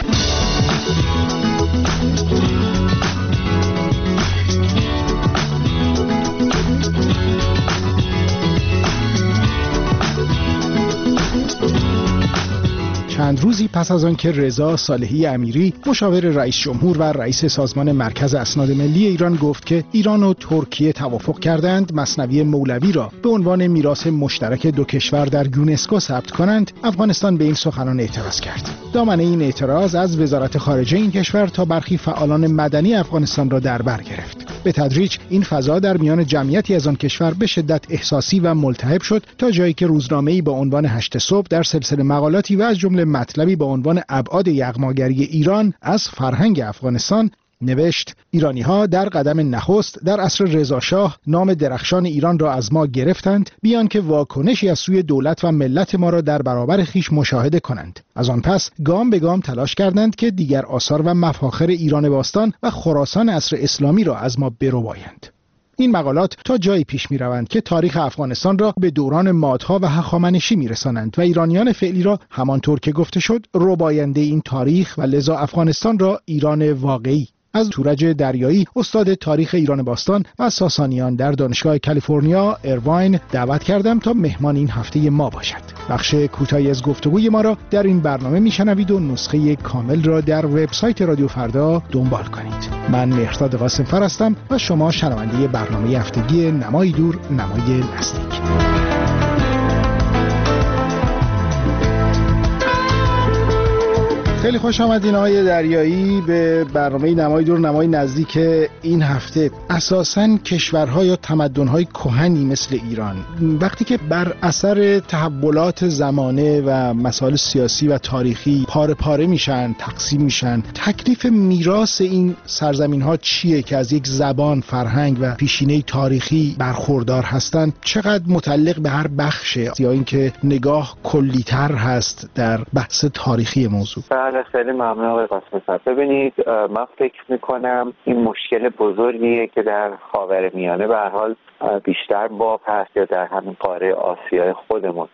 چند روزی پس از آنکه رضا صالحی امیری مشاور رئیس جمهور و رئیس سازمان مرکز اسناد ملی ایران گفت که ایران و ترکیه توافق کردند مثنوی مولوی را به عنوان میراث مشترک دو کشور در یونسکو ثبت کنند، افغانستان به این سخنان اعتراض کرد. دامنه این اعتراض از وزارت خارجه این کشور تا برخی فعالان مدنی افغانستان را در بر گرفت. به تدریج این فضا در میان جمعیتی از آن کشور به شدت احساسی و ملتهب شد تا جایی که روزنامه‌ای با عنوان هشت صبح در سلسله مقالاتی و از جمله مطلبی با عنوان ابعاد یغماگری ایران از فرهنگ افغانستان نوشت: ایرانی‌ها در قدم نخست در عصر رضا شاه نام درخشان ایران را از ما گرفتند، بیان که واکنشی از سوی دولت و ملت ما را در برابر خیش مشاهده کنند. از آن پس گام به گام تلاش کردند که دیگر آثار و مفاخر ایران باستان و خراسان عصر اسلامی را از ما بربایند. این مقالات تا جایی پیش می روند که تاریخ افغانستان را به دوران مادها و هخامنشی می رسانند و ایرانیان فعلی را همانطور که گفته شد رباینده این تاریخ و لذا افغانستان را ایران واقعی. از تورج دریایی، استاد تاریخ ایران باستان و ساسانیان در دانشگاه کالیفرنیا ایرواین دعوت کردم تا مهمان این هفته ما باشد. بخش کوتاهی از گفتگوی ما را در این برنامه میشنوید و نسخه کامل را در وبسایت رادیو فردا دنبال کنید. من مهرداد قاسم فر هستم و شما شنونده برنامه هفتگی نمای دور نمای نزدیک. خیلی خوش آمدین آقای دریایی به برنامه نمای دور نمای نزدیک این هفته. اساساً کشورها یا تمدن‌های کهنی مثل ایران وقتی که بر اثر تحولات زمانه و مسائل سیاسی و تاریخی پاره پاره میشن، تقسیم میشن، تکلیف میراث این سرزمین‌ها چیه که از یک زبان، فرهنگ و پیشینه تاریخی برخوردار هستند؟ چقدر متعلق به هر بخشه یا اینکه نگاه کلی‌تر هست در بحث تاریخی موضوع؟ خیلی ممنون آقای قاسم. ببینید، من فکر میکنم این مشکل بزرگیه که در خاورمیانه به هر حال بیشتر باب هست یا در همین قاره آسیای خودمون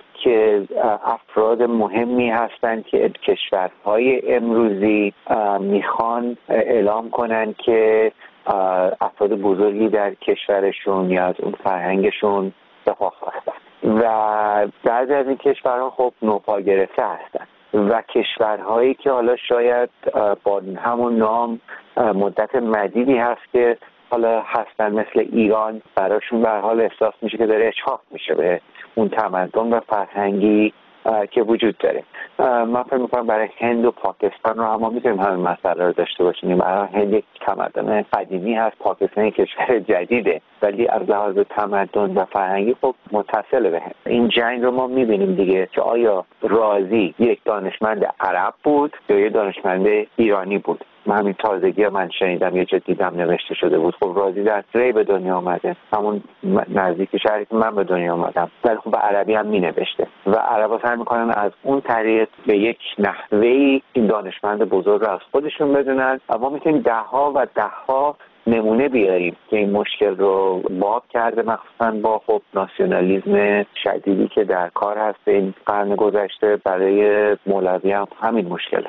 که افراد مهمی هستند که کشورهای امروزی میخوان اعلام کنن که افراد بزرگی در کشورشون یا از اون فرهنگشون دفاع خواستن و بعضی از این کشورها خب نوپا گرفته هستن و کشورهایی که حالا شاید با همون نام مدت مدیدی هست که حالا هستن مثل ایران، براشون به هر حال احساس میشه که داره اجحاف میشه به اون تمدن و فرهنگی که وجود داره. من فکر میکنم برای هند و پاکستان رو هم میتونیم همین مسئله رو داشته باشیم. برای هند یک تمدن قدیمی هست، پاکستان یک کشور جدیده، ولی از لحاظ تمدن و فرهنگی خب متصل به هم. این جنگ رو ما میبینیم دیگه که آیا رازی یک دانشمند عرب بود یا یک دانشمند ایرانی بود. من همین تازگی من شنیدم یه جا دیدم نوشته شده بود خب رازی در ری به دنیا آمده، همون نزدیک شهری که من به دنیا آمدم، ولی خب به عربی هم می نوشته و عربا سعی میکنن از اون طریق به یک نحوهی این دانشمند بزرگ رو از خودشون بدونن و ما میتونیم ده ها و ده ها نمونه بیاریم که این مشکل رو باب کرده، مخصوصا با خب ناسیونالیسم شدیدی که در کار هست این قرن گذشته. برای مولوی هم همین مشکل هست.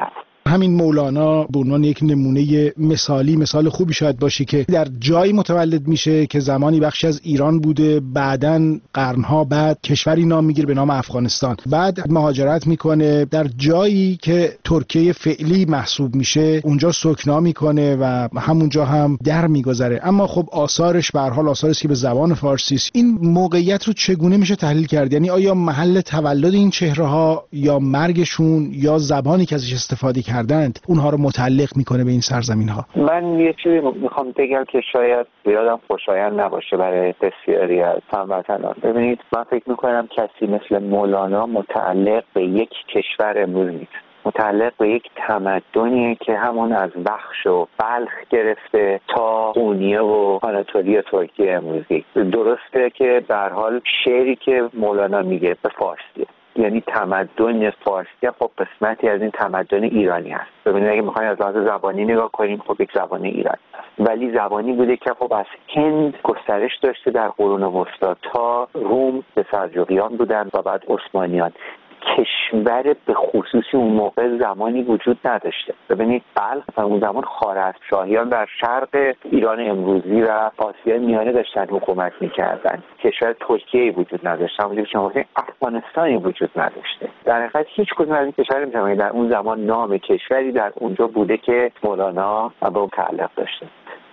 همین مولانا به عنوان یک نمونه مثالی مثال خوبی شاید باشه که در جایی متولد میشه که زمانی بخشی از ایران بوده، بعداً قرنها بعد کشوری نام میگیره به نام افغانستان، بعد مهاجرت میکنه در جایی که ترکیه فعلی محسوب میشه، اونجا سکنا میکنه و همونجا هم در میگذره. اما خب آثارش به هر حال آثاری است که به زبان فارسی است. این موقعیت رو چگونه میشه تحلیل کرد؟ یعنی آیا محل تولد این چهره ها یا مرگشون یا زبانی که ازش استفاده کردند اونها رو متعلق میکنه به این سرزمین ها؟ من یه چیزی میخوام بگم که شاید زیادم خوشایند نباشه برای بسیاری از هموطنان. ببینید، من فکر میکنم کسی مثل مولانا متعلق به یک کشور امروز نیست، متعلق به یک تمدنیه که همون از بخش و بلخ گرفته تا قونیه و آناتولی ترکیه امروزی. درسته که به هر حال شعری که مولانا میگه به فارسیه، یعنی تمدن فارسی خب قسمتی از این تمدن ایرانی هست. ببینید اگه میخوایم از لحاظ زبانی نگاه کنیم، خب یک زبان ایرانی هست، ولی زبانی بوده که خب از هند گسترش داشته در قرون وسطا تا روم به سلجوقیان بودن و بعد عثمانیان. کشور به خصوصی اون موقع زمانی وجود نداشته. ببینید بلخ اون زمان خوارزمشاهیان در شرق ایران امروزی و آسیای میانه داشتن حکومت میکردن. کشور ترکیه وجود نداشته، همونجوری که شما گفتید افغانستانی وجود نداشته. در حقیقت هیچ کدوم از این کشورها نمی‌تونه در اون زمان نام کشوری در اونجا بوده که مولانا با اون تعلق داشته.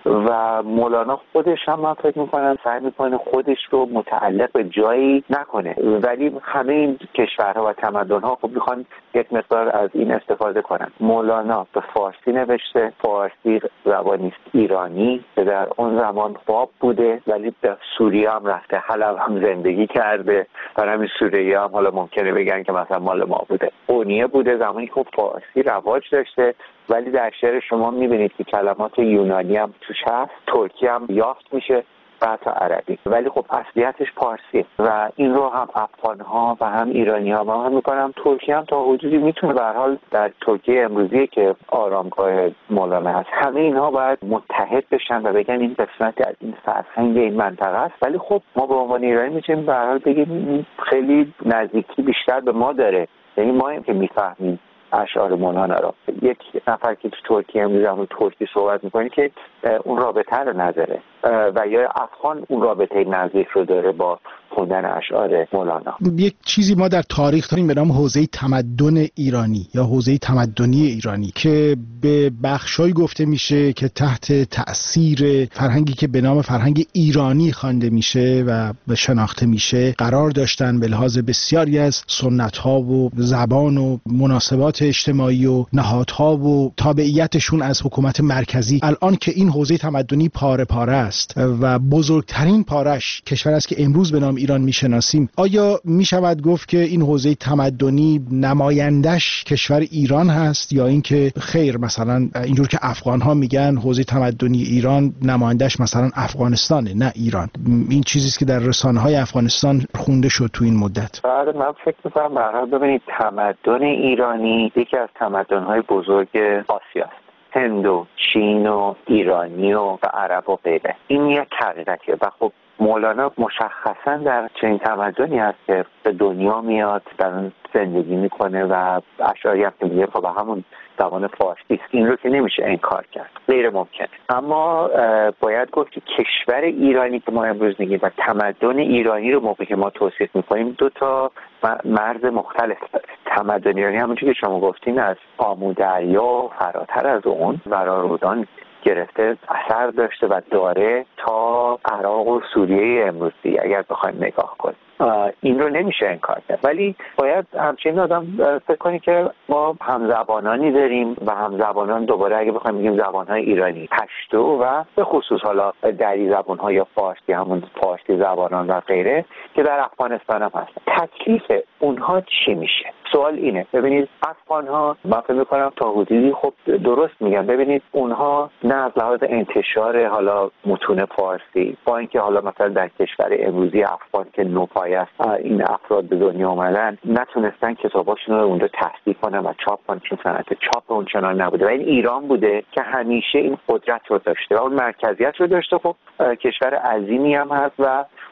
و مولانا خودش هم من فکر میکنم سعی میکنه خودش رو متعلق به جایی نکنه، ولی همه این کشورها و تمدن‌ها خب میخوان یک مقدار از این استفاده کنن. مولانا به فارسی نوشته، فارسی زبانی است ایرانی که در اون زمان باب بوده، ولی به سوریه هم رفته، حلب هم زندگی کرده، برای همین سوریه هم حالا ممکنه بگن که مثلا مال ما بوده. قونیه بوده زمانی که فارسی رواج داشته، ولی در شعر شما میبینید که کلمات یونانی هم توش هست، ترکی هم یافت میشه و حتی عربی، ولی خب اصلیتش پارسیه. و این رو هم افغان ها و هم ایرانی ها ما هم میکنم. ترکی هم تا حدودی میتونه به هر حال در ترکیه امروزی که آرامگاه مولانا هست، همه اینها باید متحد بشن و بگن این قسمتی از این فرهنگ این منطقه است. ولی خب ما به عنوان ایرانی میتونیم به هر حال بگیم خیلی نزدیکی بیشتر به ما داره، یعنی ما هم که میفهمیم اشعار مولانا را. یک نفر که تو ترکیه امروز همون ترکی صحبت میکنه که اون رابطه رو نداره و یا افغان اون رابطه نزدیک رو داره با خوندن اشعار مولانا. یک چیزی ما در تاریخ داریم به نام حوزه تمدن ایرانی یا حوزه تمدنی ایرانی که به بخشای گفته میشه که تحت تأثیر فرهنگی که به نام فرهنگ ایرانی خوانده میشه و شناخته میشه قرار داشتن به لحاظ بسیاری از سنت‌ها و زبان و مناسبات اجتماعی و نهادها و تابعیتشون از حکومت مرکزی. الان که این حوزه تمدنی پاره پاره است و بزرگترین پارش کشور است که امروز به نام ایران میشناسیم، آیا میشود گفت که این حوزه تمدنی نمایندش کشور ایران هست یا اینکه خیر مثلا اینجور که افغان ها میگن حوزه تمدنی ایران نمایندش مثلا افغانستانه نه ایران؟ این چیزی است که در رسانه های افغانستان خونده شد تو این مدت. بله، من فکر می‌کنم برای ببینید تمدن ایرانی یکی از تمدن های بزرگ آسیا است. هند و چین و ایرانی و, و عرب و غیره. این یک حقیقتیه و خب مولانا مشخصا در چنین تمدنی هست که به دنیا میاد، در اون زندگی میکنه و اشعاری هم که میگه خب همون زبان فارسی است. این رو که نمیشه انکار کرد، غیر ممکنه. اما باید گفت که کشور ایرانی که ما امروز میگیم و تمدن ایرانی رو موقعی که ما توصیف میکنیم دو تا مرز مختلف داره. تمدن ایرانی همونجوری که شما گفتین از آمودریا و فراتر از اون ورا رودان گرفته اثر داشته و داره تا عراق و سوریه امروزی اگر بخوایم نگاه کنیم. این رو نمیشه انکار کرد، ولی باید همچنین آدم فکر کنی که ما همزبانانی داریم و همزبانان دوباره اگه بخوایم بگیم زبانهای ایرانی، پشتو و به خصوص حالا دری زبانها یا فارسی، همون فارسی زبانان و غیره که در افغانستان هم هست. تکلیف اونها چی میشه؟ سوال اینه. ببینید افغان‌ها من فکر می‌کنم تا حدودی خب درست میگن. ببینید اونها نه از لحاظ انتشار حالا متون فارسی، با اینکه حالا مثلا در کشور امروزی افغان که نوپای است این افراد به دنیا اومدن، نتونستن کتاباشون رو اونجا تصدیق کنن و چاپ کنن، چون صنعت چاپ اونچنان نبوده و این ایران بوده که همیشه این قدرت رو داشته و اون مرکزیت رو داشته. خب کشور عظیمی هم هست و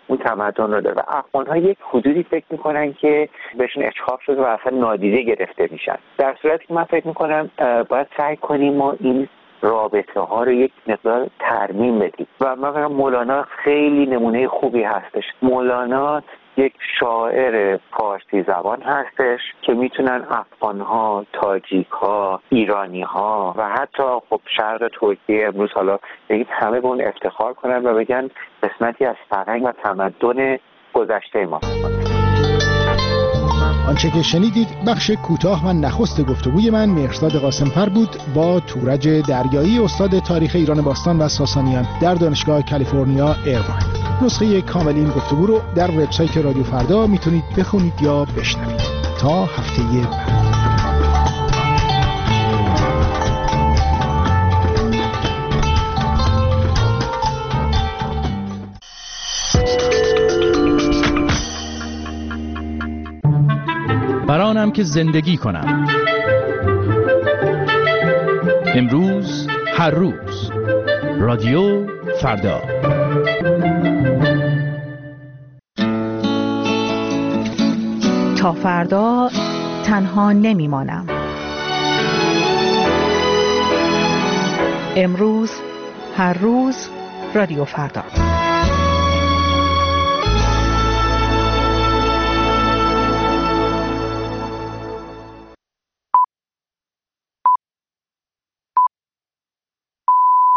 اون تمدن رو داره و افغان‌ها یک حدودی فکر میکنن که بهشون اشغال شده و اصلا نادیده گرفته میشن. در صورتی که من فکر میکنم باید سعی کنیم ما این رابطه ها رو یک مقدار ترمیم بدیم و من فکر مولانا خیلی نمونه خوبی هستش. مولانا یک شاعر فارسی زبان هستش که میتونن افغان‌ها، تاجیک‌ها، ایرانی‌ها و حتی خب شرق ترکیه امروز حالا بگید همه به اون افتخار کنن و بگن قسمتی از فرهنگ و تمدن گذشته ما. آنچه که شنیدید بخش کوتاه و نخست گفتگوی من مهرزاد قاسم‌فر بود با تورج دریایی، استاد تاریخ ایران باستان و ساسانیان در دانشگاه کالیفرنیا ایرواین. نسخه کامل این گفتگو رو در وبسایت رادیو فردا میتونید بخونید یا بشنوید. تا هفته بعد. برانم که زندگی کنم. امروز هر روز رادیو فردا. تا فردا تنها نمیمانم. امروز هر روز رادیو فردا.